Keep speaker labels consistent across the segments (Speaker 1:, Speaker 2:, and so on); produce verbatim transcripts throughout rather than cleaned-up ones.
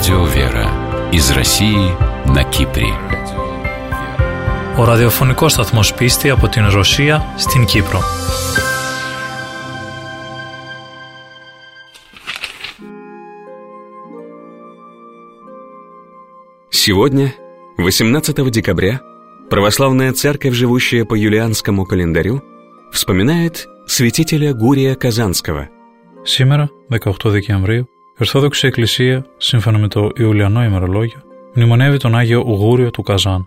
Speaker 1: Радио Вера из России на Κύπρη.
Speaker 2: Ο ραδιοφωνικός σταθμός Πίστη από την Ρωσία στην Κύπρο.
Speaker 3: Сегодня, восемнадцатого декабря, православная церковь, живущая по юлианскому календарю, вспоминает святителя Гурия Казанского.
Speaker 2: Σήμερα, δεκαοκτώ Δεκεμβρίου, η Ορθόδοξη Εκκλησία, σύμφωνα με το Ιουλιανό ημερολόγιο, μνημονεύει τον Άγιο Γούριο του Казан.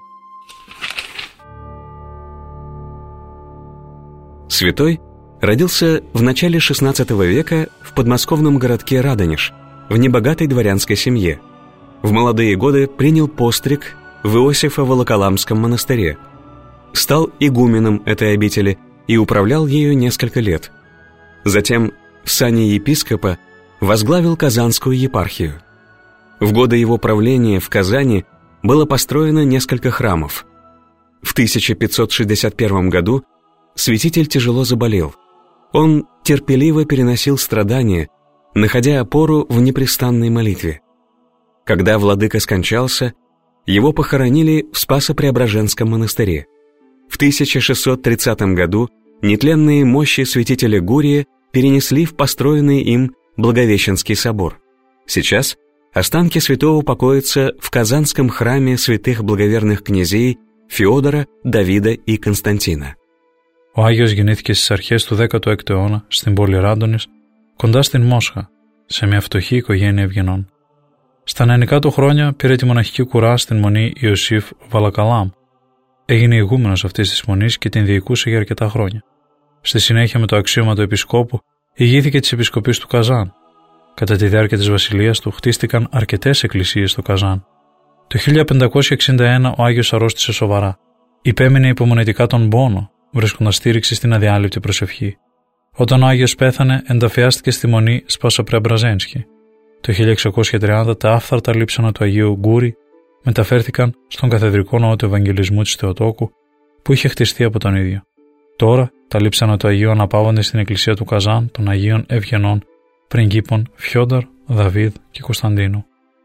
Speaker 3: Святой родился в начале шестнадцатого века в подмосковном городке Радонеж, в небогатой дворянской семье. В молодые годы принял постриг в Иосифо-Волоколамском монастыре. Стал игуменом этой обители и управлял ею несколько лет. Затем в сане епископа возглавил Казанскую епархию. В годы его правления в Казани было построено несколько храмов. В тысяча пятьсот шестьдесят первом году святитель тяжело заболел. Он терпеливо переносил страдания, находя опору в непрестанной молитве. Когда владыка скончался, его похоронили в Спасо-Преображенском монастыре. В тысяча шестьсот тридцатом году нетленные мощи святителя Гурия перенесли в построенный им Благовещенский собор. Сейчас останки святого покоятся в Казанском храме святых благоверных князей Феодора, Давида и Константина.
Speaker 2: Ο Άγιος γεννήθηκε στις αρχές του δέκατου έκτου αιώνα στην πόλη Ράντονης, κοντά στην Μόσχα, σε μια φτωχή οικογένεια ευγενών. Στα νεανικά του χρόνια πήρε τη μοναχική κουρά στην μονή Ιωσήφ Βαλακαλάμ. Έγινε ηγούμενος αυτής της μονής και την διοικούσε για αρκετά χρόνια. Στη συνέχεια, με το αξίωμα του επισκόπου, ηγήθηκε της επισκοπής του Καζάν. Κατά τη διάρκεια της βασιλείας του χτίστηκαν αρκετές εκκλησίες στο Καζάν. Το χίλια πεντακόσια εξήντα ένα ο Άγιος αρρώστησε σοβαρά. Υπέμεινε υπομονετικά τον πόνο, βρίσκοντας στήριξη στην αδιάλειπτη προσευχή. Όταν ο Άγιος πέθανε, ενταφιάστηκε στη μονή Σπάσο-Πρεομπραζένσκι. Το χίλια εξακόσια τριάντα τα άφθαρτα λείψανα του Αγίου Γκούρη μεταφέρθηκαν στον καθεδρικό ναό του Ευαγγελισμού της Θεοτόκου, που είχε χτιστεί από τον ίδιο. Τώρα τα λείψανα του Αγίου αναπαύονται στην εκκλησία του Καζάν των Αγίων Ευγενών πριγκίπων Фёдор, Давид και Κωνσταντίνου.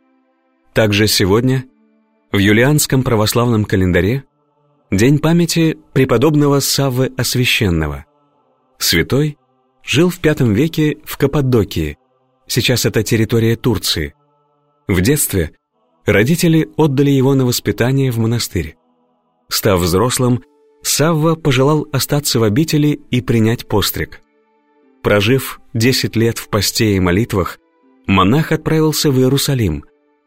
Speaker 3: Также сегодня, в юлианском православном календаре, день памяти преподобного Саввы Освященного. Святой жил в пятом веке в Каппадокии, сейчас это территория Турции. В детстве родители отдали его на воспитание в монастырь. Став взрослым, Савва пожелал остаться в обители и принять постриг. Прожив десять лет в посте и молитвах, монах отправился в Иерусалим.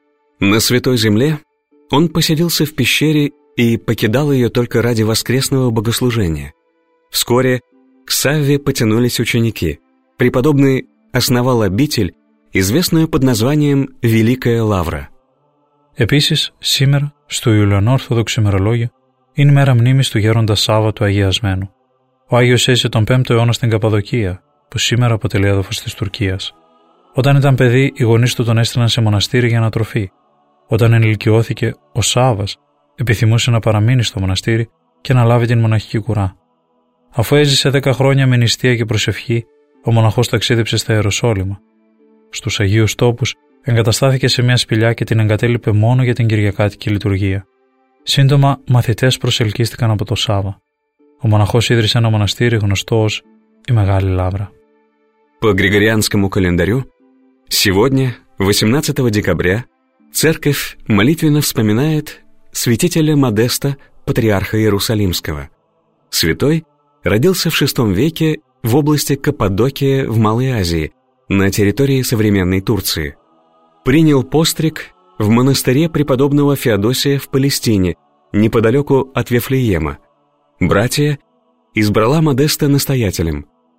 Speaker 3: На Святой Земле он поселился в пещере и покидал ее только ради воскресного богослужения. Вскоре к Савве потянулись ученики. Преподобный основал обитель, известную под названием Великая Лавра.
Speaker 2: Επίσης, σήμερα, στο Ιουλιανό Ορθόδοξο ημερολόγιο, είναι η μέρα μνήμης του γέροντα Σάββα του Αγιασμένου. Ο Άγιος έζησε τον πέμπτο αιώνα στην Καπαδοκία, που σήμερα αποτελεί έδαφος της Τουρκίας. Όταν ήταν παιδί, οι γονείς του τον έστειλαν σε μοναστήρι για ανατροφή. Όταν ενηλικιώθηκε, ο Σάββας επιθυμούσε να παραμείνει στο μοναστήρι και να λάβει την μοναχική κουρά. Αφού έζησε δέκα χρόνια με νηστεία και προσευχή, ο μοναχός ταξίδεψε στα Ιεροσόλυμα. Στους Αγίους Τόπους εγκαταστάθηκε σε μια σπηλιά και την εγκατέλειπε μόνο για την κυριακάτικη λειτουργία. Σύντομα, μαθητές προσελκύστηκαν από το Σάββα. Ο μοναχός ίδρυσε ένα μοναστήρι γνωστό ως η Μεγάλη Λάβρα.
Speaker 3: По григорианскому календарю, сегодня, восемнадцатого декабря, церковь молитвенно вспоминает святителя Модеста, патриарха Иерусалимского. Святой родился в шестом веке в области Каппадокия в Малой Азии, на территории современной Турции. Принял постриг в монастыре преподобного Феодосия в Палестине, неподалеку от Вифлеема. Братья избрала Модеста настоятелем.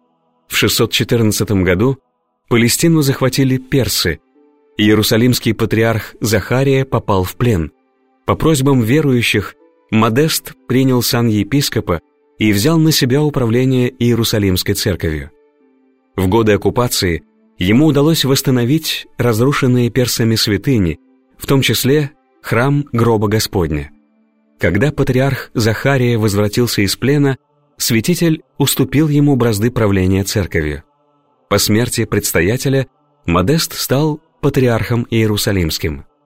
Speaker 3: В шестьсот четырнадцатом году Палестину захватили персы. Иерусалимский патриарх Захария попал в плен. По просьбам верующих Модест принял сан епископа и взял на себя управление Иерусалимской церковью. В годы оккупации ему удалось восстановить разрушенные персами святыни, в том числе храм Гроба Господня. Когда патриарх Захария возвратился из плена, святитель уступил ему бразды правления церковью. По смерти предстоятеля Модест стал патриархом Иерусалимским.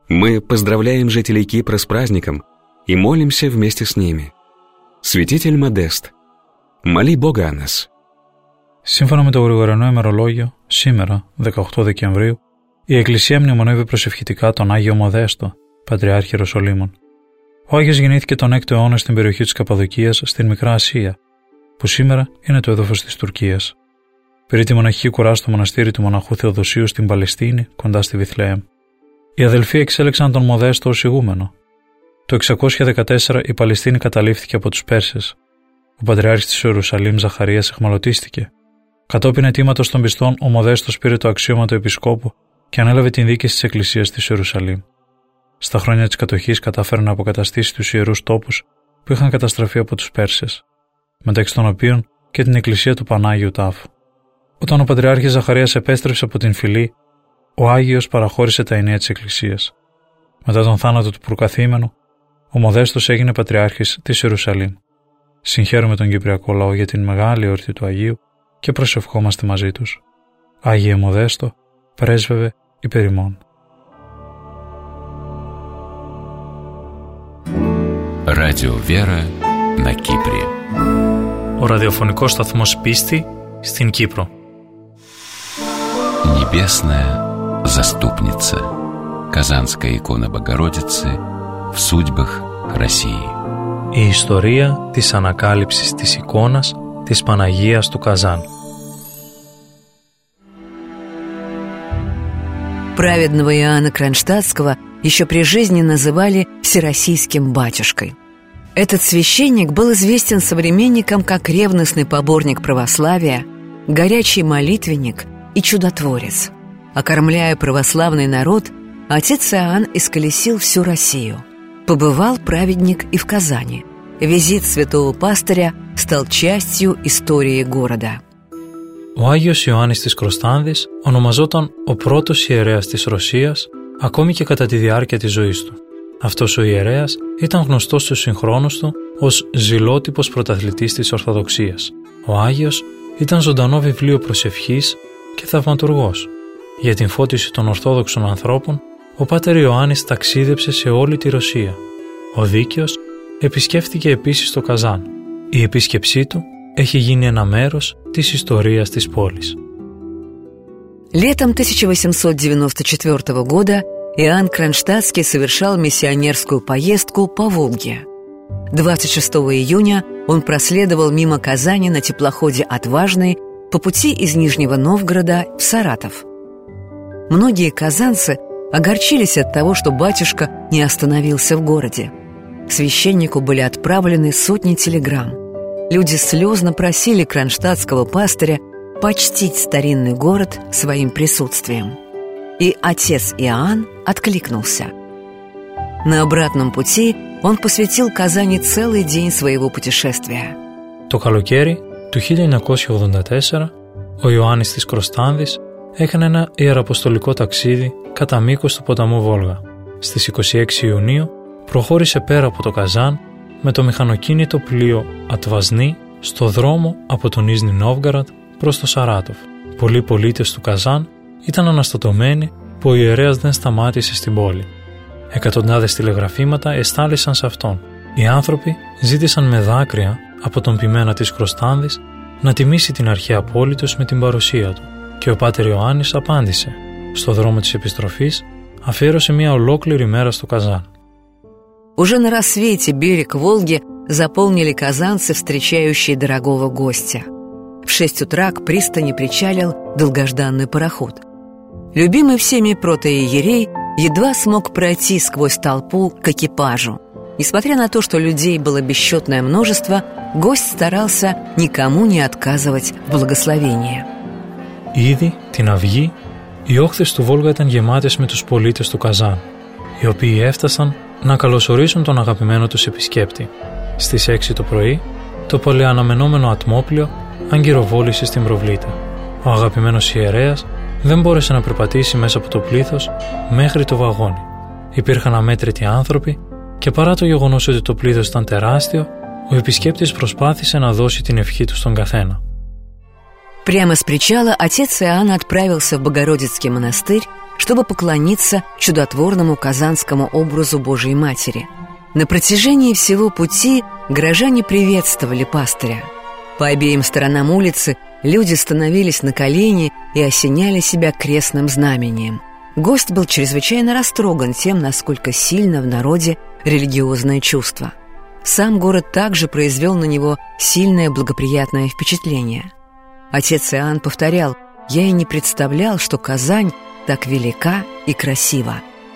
Speaker 3: Мы поздравляем жителей Кипра с праздником и молимся вместе с ними. Святитель Модест, моли Бога о нас.
Speaker 2: Σύμφωνα με το Γρηγοριανό ημερολόγιο, σήμερα, δεκαοκτώ Δεκεμβρίου, η Εκκλησία μνημονεύει προσευχητικά τον Άγιο Μοδέστο, Πατριάρχη Ιεροσολύμων. Ο Άγιος γεννήθηκε τον έκτο αιώνα στην περιοχή της Καπαδοκίας, στην Μικρά Ασία, που σήμερα είναι το έδαφος της Τουρκίας. Πήρε τη μοναχική κουρά στο μοναστήρι του μοναχού Θεοδοσίου στην Παλαιστίνη, κοντά στη Βιθλεέμ. Οι αδελφοί εξέλεξαν τον Μοδέστο ως ηγούμενο. Το εξακόσια δεκατέσσερα η Παλαιστίνη καταλήφθηκε από τους Πέρσες. Ο Πατριάρχης της Ιερουσαλήμ Ζαχαρίας αιχμαλωτίστηκε. Κατόπιν αιτήματος των πιστών, ο Μοδέστος πήρε το αξίωμα του επισκόπου και ανέλαβε την δίκηση της Εκκλησίας της Ιερουσαλήμ. Στα χρόνια της κατοχής κατάφερε να αποκαταστήσει τους ιερούς τόπους που είχαν καταστραφεί από τους Πέρσες, μεταξύ των οποίων και την εκκλησία του Πανάγιου Τάφου. Όταν ο Πατριάρχης Ζαχαρίας επέστρεψε από την φυλή, ο Άγιος παραχώρησε τα ενία της εκκλησίας. Μετά τον θάνατο του προκαθήμενου, ο Μοδέστος έγινε Πατριάρχης της Ιερουσαλήμ. Συγχαίρουμε τον Κυπριακό λαό για την μεγάλη εορτή του Αγίου και προσευχόμαστε μαζί τους. Άγιε Μοδέστο, πρέσβευε υπέρ ημών.
Speaker 1: Радио Вера на Κύπρη.
Speaker 2: Ο ραδιοφωνικός σταθμός Πίστη στην Κύπρο.
Speaker 1: Небесная заступница. Казанская икона Богородицы в судьбах России.
Speaker 2: Η ιστορία της ανακάλυψης της εικόνας της Παναγίας του Казан.
Speaker 4: Праведного Иоанна Кронштадтского еще при жизни называли всероссийским батюшкой. Этот священник был известен современникам как ревностный поборник православия, горячий молитвенник и чудотворец. Окормляя православный народ, отец Иоанн исколесил всю Россию. Побывал праведник и в Казани. Визит святого пастыря стал частью истории города.
Speaker 2: Ο Άγιος Ιωάννης της Κροστάνδης ονομαζόταν ο πρώτος ιερέας της Ρωσίας, ακόμη και κατά τη διάρκεια της ζωής του. Αυτός ο ιερέας ήταν γνωστός στους συγχρόνους του ως ζηλότυπος πρωταθλητής της Ορθοδοξίας. Ο Άγιος ήταν ζωντανό βιβλίο προσευχής και θαυματουργός. Για την φώτιση των Ορθόδοξων ανθρώπων, ο Πάτερ Ιωάννης ταξίδεψε σε όλη τη Ρωσία. Ο Δίκαιος επισκέφθηκε επίσης το Καζάν. Η επίσκεψή του έχει γίνει ένα μέρος της ιστορίας της πόλης.
Speaker 4: Летом тысяча восемьсот девяносто четвёртого года Иоанн Кронштадтский совершал миссионерскую поездку по Волге. двадцать шестого июня он проследовал мимо Казани на теплоходе «Отважный» по пути из Нижнего Новгорода в Саратов. Многие казанцы огорчились от того, что батюшка не остановился в городе. К священнику были отправлены сотни телеграмм. Люди слезно просили кронштадтского пастыря почтить старинный город своим присутствием. И отец Иоанн откликнулся. На обратном пути он посвятил Казани целый день своего путешествия.
Speaker 2: Το καλοκαίρι του χίλια εννιακόσια ογδόντα τέσσερα, ο Ιωάννης της Κροστάνδης έκανε ένα ιεραποστολικό ταξίδι κατά μήκος του ποταμού Βόλγα. Στις είκοσι έξι Ιουνίου προχώρησε πέρα από το Καζάν με το μηχανοκίνητο πλοίο Ατβασνή στο δρόμο από τον Νίζνι Νόβγκαραντ προς το Σαράτοφ. Πολλοί πολίτες του Καζάν ήταν αναστατωμένοι που ο ιερέας δεν σταμάτησε στην πόλη. Εκατοντάδες τηλεγραφήματα εστάλησαν σε αυτόν. Οι άνθρωποι ζήτησαν με δάκρυα από τον ποιμένα της Κροστάνδης να τιμήσει την αρχαία πόλη τους με την παρουσία του. Και ο Πάτερ Ιωάννης απάντησε. Στο δρόμο της επιστροφής αφιέρωσε μια ολόκληρη μέρα στο Καζάν.
Speaker 4: Уже на рассвете берег Волги заполнили казанцы, встречающие дорогого гостя. В шесть утра к пристани причалил долгожданный пароход. Любимый всеми протоиерей едва смог пройти сквозь толпу к экипажу. Несмотря на то, что людей было бесчетное множество, гость старался никому не отказывать в благословении.
Speaker 2: Ήδη την αυγή, οι όχθες του Βόλγα ήταν γεμάτες με τους πολίτες του Καζάν, οι οποίοι έφτασαν να καλωσορίσουν τον αγαπημένο τους επισκέπτη. Στις έξι το πρωί, το πολυαναμενόμενο ατμόπλιο αγκυροβόλησε στην προβλήτα. Ο αγαπημένος ιερέας δεν μπόρεσε να περπατήσει μέσα από το πλήθος μέχρι το βαγόνι. Υπήρχαν αμέτρητοι άνθρωποι και παρά το γεγονός ότι το πλήθος ήταν τεράστιο, ο επισκέπτης προσπάθησε να δώσει την ευχή του στον καθένα.
Speaker 4: Прямо с причала отец Иоанн отправился в Богородицкий монастырь, чтобы поклониться чудотворному казанскому образу Божией Матери. На протяжении всего пути горожане приветствовали пастыря. По обеим сторонам улицы люди становились на колени и осеняли себя крестным знамением. Гость был чрезвычайно растроган тем, насколько сильно в народе религиозное чувство. Сам город также произвел на него сильное благоприятное впечатление. Отец Иоанн повторял: «Я и не представлял, что Казань так велика и красива».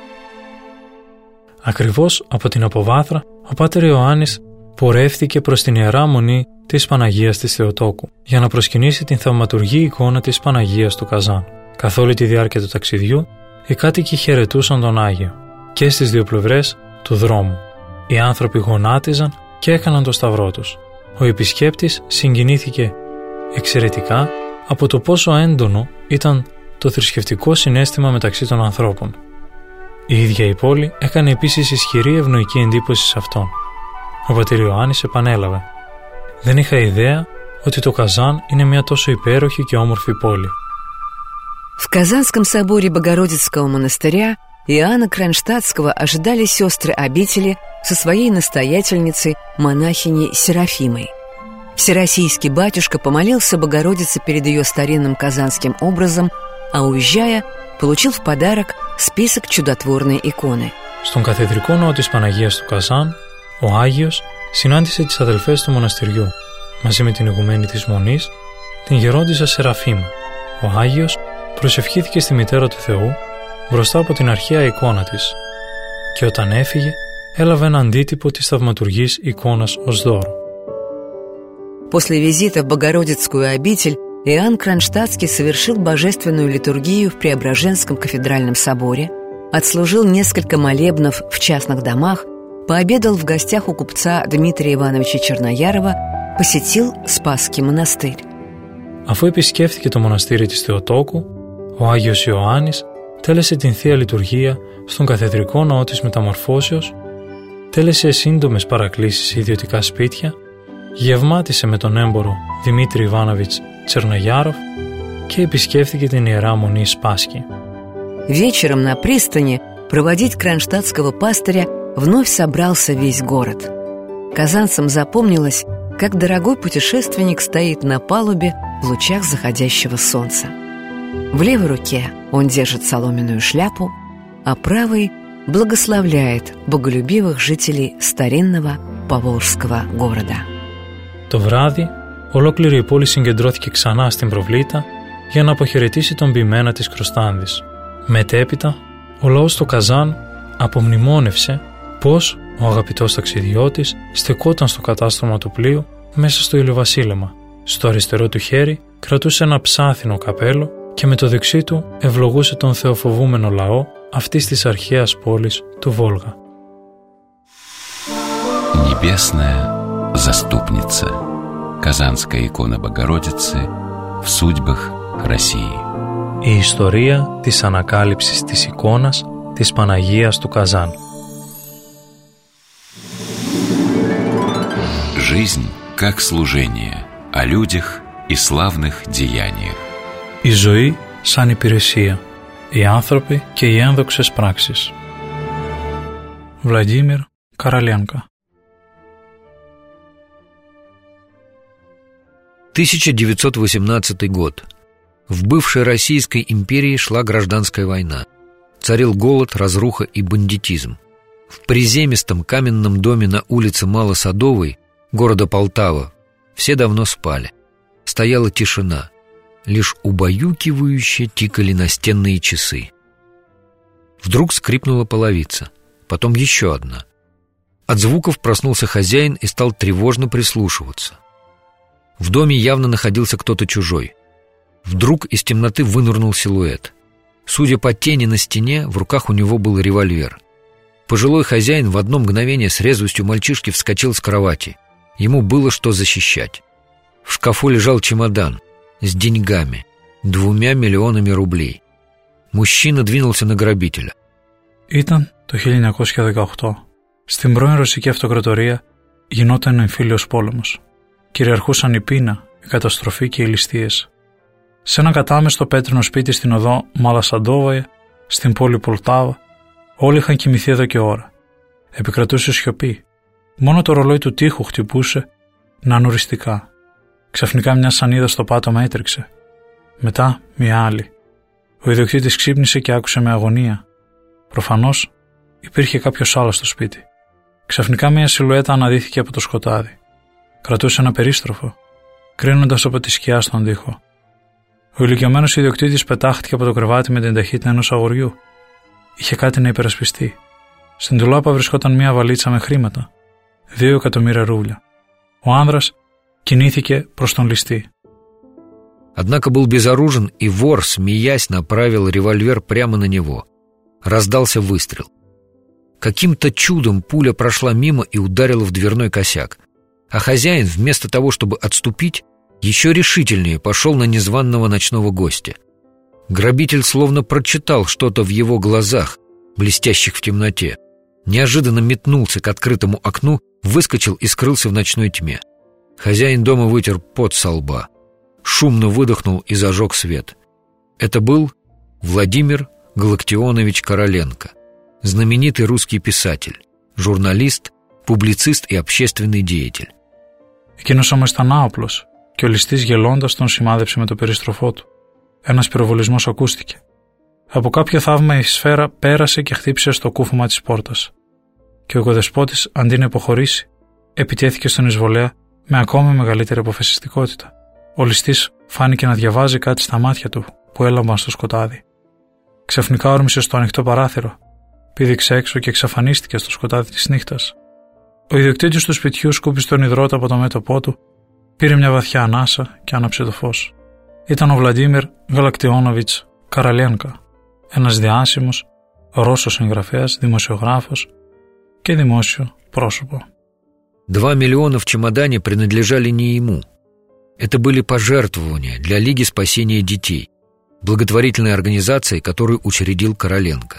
Speaker 2: Ακριβώς από την Αποβάθρα, ο Πάτερ Ιωάννης πορεύθηκε προς την Ιερά Μονή της Παναγίας της Θεοτόκου για να προσκυνήσει την θαυματουργή εικόνα της Παναγίας του Καζάν. Καθ' όλη τη διάρκεια του ταξιδιού, οι κάτοικοι χαιρετούσαν τον Άγιο και στις δύο πλευρές του δρόμου. Οι άνθρωποι γονάτιζαν και έκαναν το σταυρό τους. Ο επισκέπτης συγκινήθηκε εξαιρετικά από το πόσο έντονο ήταν το θρησκευτικό συναίσθημα μεταξύ των ανθρώπων. Η ίδια η πόλη έκανε επίσης ισχυρή ευνοϊκή εντύπωση σε αυτόν. Ο πατήρ Ιωάννης επανέλαβε: «Δεν είχα ιδέα ότι το Καζάν είναι μια τόσο υπέροχη και όμορφη πόλη».
Speaker 4: В Казанском соборе Богородицкого монастыря Иоанна Кронштадтского ожидали сестры обители со своей настоятельницей, монахиней Серафимой. Всероссийский батюшка помолился Богородице перед ее старинным казанским образом, а уезжая, получил в подарок список чудотворной иконы.
Speaker 2: Στον καθεδρικό ναό της Παναγίας του Καζάν, ο Άγιος συνάντησε τις αδελφές του μοναστηριού, μαζί με την ηγουμένη της Μονής, την γερόντισσα Σεραφίμα. Ο Άγιος προσευχήθηκε στη Μητέρα του Θεού μπροστά από την αρχαία εικόνα της και όταν έφυγε έλαβε ένα αντίτυπο της θαυματουργής εικόνας ως δώρο.
Speaker 4: После визита в Богородицкую обитель Иоанн Кронштадтский совершил божественную литургию в Преображенском кафедральном соборе, отслужил несколько молебнов в частных домах, пообедал в гостях у купца Дмитрия Ивановича Черноярова, посетил Спасский монастырь.
Speaker 2: Αφού επισκέφθηκε το μοναστήρι της Θεοτόκου, ο Άγιος Ιωάννης τέλεσε την Θεία Λειτουργία στον καθεδρικό ναό της Μεταμορφώσεως, τέλεσε σύντομες παρακλήσεις σε ιδιωτικά σπίτια, γευμάτισε με τον έμπορο Δημήτρη Ιβάνοβιτς Чернояров και επισκέφθηκε την Ιερά Μονή Σπάσκη.
Speaker 4: Вечером на пристани проводить кронштадтского пастыря вновь собрался весь город. Казанцам запомнилось, как дорогой путешественник стоит на палубе в лучах заходящего солнца. В левой руке он держит соломенную шляпу, а правой благословляет боголюбивых жителей старинного поволжского города.
Speaker 2: Το βράδυ, ολόκληρη η πόλη συγκεντρώθηκε ξανά στην προβλήτα για να αποχαιρετήσει τον ποιμένα της Κροστάνδης. Μετέπειτα, ο λαός του Καζάν απομνημόνευσε πως ο αγαπητός ταξιδιώτης στεκόταν στο κατάστρωμα του πλοίου μέσα στο ηλιοβασίλεμα. Στο αριστερό του χέρι κρατούσε ένα ψάθινο καπέλο και με το δεξί του ευλογούσε τον θεοφοβούμενο λαό αυτής της αρχαίας πόλης του Βόλγα.
Speaker 1: Небесная заступница. Казанская икона Богородицы в судьбах России.
Speaker 2: Η ιστορία της ανακάλυψης της εικόνας της Παναγίας του Καζάν.
Speaker 1: Жизнь как служение, о людях и славных деяниях.
Speaker 2: Η ζωή σαν υπηρεσία, οι άνθρωποι και οι ένδοξες πράξεις. Βλαντίμιρ Королёнко.
Speaker 5: тысяча девятьсот восемнадцатый год. В бывшей Российской империи шла гражданская война. Царил голод, разруха и бандитизм. В приземистом каменном доме на улице Малосадовой, города Полтава, все давно спали. Стояла тишина. Лишь убаюкивающе тикали настенные часы. Вдруг скрипнула половица, потом еще одна. От звуков проснулся хозяин и стал тревожно прислушиваться. В доме явно находился кто-то чужой. Вдруг из темноты вынырнул силуэт. Судя по тени на стене, в руках у него был револьвер. Пожилой хозяин в одно мгновение с резвостью мальчишки вскочил с кровати. Ему было что защищать. В шкафу лежал чемодан с деньгами, двумя миллионами рублей. Мужчина двинулся на грабителя.
Speaker 2: Ήταν το χίλια εννιακόσια δεκαοκτώ. Στην πρώην Ρωσική Αυτοκρατορία γινόταν εμφύλιος πόλεμος. Κυριαρχούσαν η πείνα, η καταστροφή και οι ληστείες. Σε ένα κατάμεστο πέτρινο σπίτι στην οδό Μαλασαντόβα στην πόλη Πολτάβα, όλοι είχαν κοιμηθεί εδώ και ώρα. Επικρατούσε σιωπή. Μόνο το ρολόι του τοίχου χτυπούσε νανουριστικά. Ξαφνικά μια σανίδα στο πάτωμα έτρεξε. Μετά μια άλλη. Ο ιδιοκτήτης ξύπνησε και άκουσε με αγωνία. Προφανώς υπήρχε κάποιος άλλος στο σπίτι. Ξαφνικά μια σιλουέτα αναδύθηκε από το σκοτάδι. Κρατούσε ένα περίστροφο, κρίνοντας από τη σκιά στον τοίχο. Ο ηλικιωμένος ιδιοκτήτης πετάχτηκε από το κρεβάτι με την ταχύτητα ενός αγοριού. Είχε κάτι να υπερασπιστεί. Στην ντουλάπα βρισκόταν μια βαλίτσα με χρήματα. Δύο εκατομμύρια ρούβλια. Ο άνδρας κινήθηκε προς τον ληστή.
Speaker 5: Однако был безоружен, и вор, смеясь, направил револьвер прямо на него. Раздался выстрел. Каким-то чудом пуля прошла мимо и ударила в дверной косяк. А хозяин, вместо того, чтобы отступить, еще решительнее пошел на незваного ночного гостя. Грабитель словно прочитал что-то в его глазах, блестящих в темноте. Неожиданно метнулся к открытому окну, выскочил и скрылся в ночной тьме. Хозяин дома вытер пот со лба, шумно выдохнул и зажег свет. Это был Владимир Галактионович Короленко, знаменитый русский писатель, журналист, публицист и общественный деятель.
Speaker 2: Εκείνος όμως ήταν άοπλος και ο ληστής γελώντας τον σημάδεψε με το περίστροφό του. Ένας πυροβολισμός ακούστηκε. Από κάποιο θαύμα η σφαίρα πέρασε και χτύπησε στο κούφωμα της πόρτας. Και ο οικοδεσπότης, αντί να υποχωρήσει, επιτέθηκε στον εισβολέα με ακόμη μεγαλύτερη αποφασιστικότητα. Ο ληστής φάνηκε να διαβάζει κάτι στα μάτια του που έλαμπαν στο σκοτάδι. Ξαφνικά όρμησε στο ανοιχτό παράθυρο, πήδηξε έξω και εξαφανίστηκε στο σκοτάδι της νύχτας. Ο ιδιοκτήτης του σπιτιού σκούπισε τον υδρότα από το μέτωπό του, πήρε μια βαθιά ανάσα και άναψε το φως. Ήταν ο Βλαντίμιρ Γαλακτιόνοβιτς Καραλένκα, ένας διάσημος Ρώσος συγγραφέας, δημοσιογράφος και δημόσιο πρόσωπο.
Speaker 5: Два миллиона в чемодане принадлежали не ему. Это были пожертвования для Лиги спасения детей, благотворительной организации, которую учредил Короленко.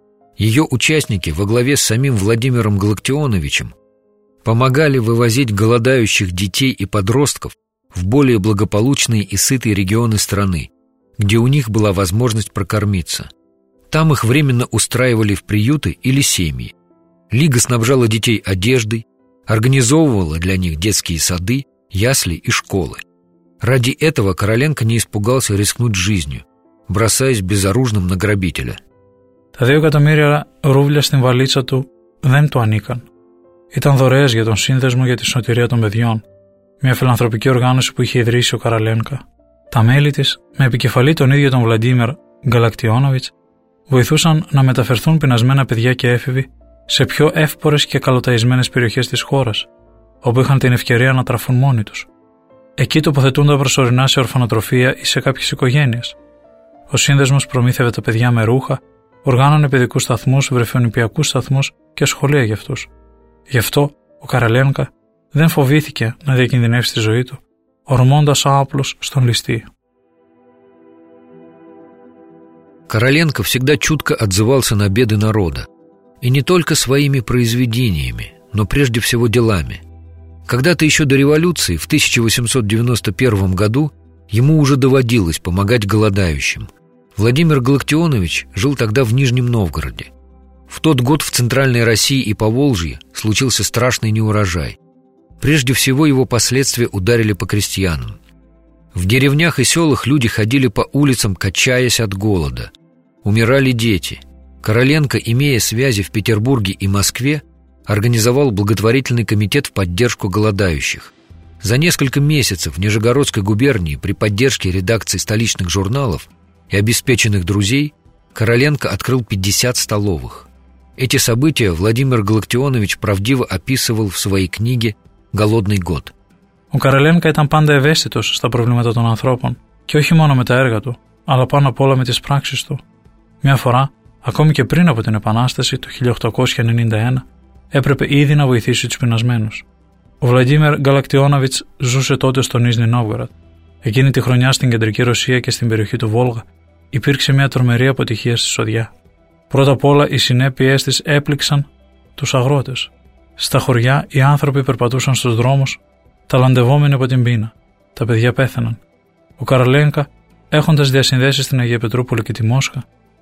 Speaker 5: Ее участники во главе с самим Владимиром Галактионовичем помогали вывозить голодающих детей и подростков в более благополучные и сытые регионы страны, где у них была возможность прокормиться. Там их временно устраивали в приюты или семьи. Лига снабжала детей одеждой, организовывала для них детские сады, ясли и школы. Ради этого Короленко не испугался рискнуть жизнью, бросаясь безоружным на грабителя.
Speaker 2: Τα δύο εκατομμύρια ρούβλια στην βαλίτσα του δεν του ανήκαν. Ήταν δωρεές για τον Σύνδεσμο για τη Σωτηρία των Παιδιών, μια φιλανθρωπική οργάνωση που είχε ιδρύσει ο Καραλένκα. Τα μέλη της, με επικεφαλή τον ίδιο τον Βλαντίμιρ Γκαλακτιόνοβιτς, βοηθούσαν να μεταφερθούν πεινασμένα παιδιά και έφηβοι σε πιο εύπορες και καλοταϊσμένες περιοχές της χώρας, όπου είχαν την ευκαιρία να τραφούν μόνοι τους. Εκεί τοποθετούνταν προσωρινά σε ορφανοτροφία ή σε κάποιες οικογένειες. Ο Σύνδεσμος προμήθευε τα παιδιά με ρούχα, οργάνωνε παιδικούς σταθμούς, βρεφονιπιακούς σταθμούς και σχολεία για αυτούς. Γι' αυτό ο Καραλένκα δεν φοβήθηκε να διακινδυνεύσει τη ζωή του, ορμώντας άοπλος στον ληστή.
Speaker 5: Короленко всегда чутко отзывался на беды народа, и не только своими произведениями, но прежде всего делами. Когда-то еще до революции, в тысяча восемьсот девяносто первом году, ему уже доводилось помогать голодающим. Владимир Галактионович жил тогда в Нижнем Новгороде. В тот год в Центральной России и Поволжье случился страшный неурожай. Прежде всего его последствия ударили по крестьянам. В деревнях и селах люди ходили по улицам, качаясь от голода. Умирали дети. Короленко, имея связи в Петербурге и Москве, организовал благотворительный комитет в поддержку голодающих. За несколько месяцев в Нижегородской губернии при поддержке редакций столичных журналов и обеспеченных друзей Короленко открыл пятьдесят столовых. Эти события Владимир Галактионович правдиво описывал в своей книге «Голодный год».
Speaker 2: Ο Καραλένκα ήταν πάντα ευαίσθητος στα προβλήματα των ανθρώπων και όχι μόνο με τα έργα του, αλλά πάνω απ' όλα με τις πράξεις του. Μια φορά, ακόμη και πριν από την Επανάσταση του χίλια οκτακόσια ενενήντα ένα, έπρεπε ήδη να βοηθήσει τους πεινασμένους. Ο Βλαντίμιρ Γκαλακτιόνοβιτς ζούσε τότε στο Νίζνι Νόβγοροντ. Εκείνη τη χρονιά στην κεντρική Ρωσία και στην περιοχή του Βόλγα υπήρξε μια τρομερή αποτυχία στη σοδιά. Πρώτα απ' όλα οι συνέπειές της έπληξαν τους αγρότες. Στα χωριά οι άνθρωποι περπατούσαν στους δρόμους, ταλαντευόμενοι από την πείνα. Τα παιδιά πέθαναν. Ο Καραλένκα, έχοντας διασυνδέσεις στην Αγία Πετρούπολη και τη Μόσχα,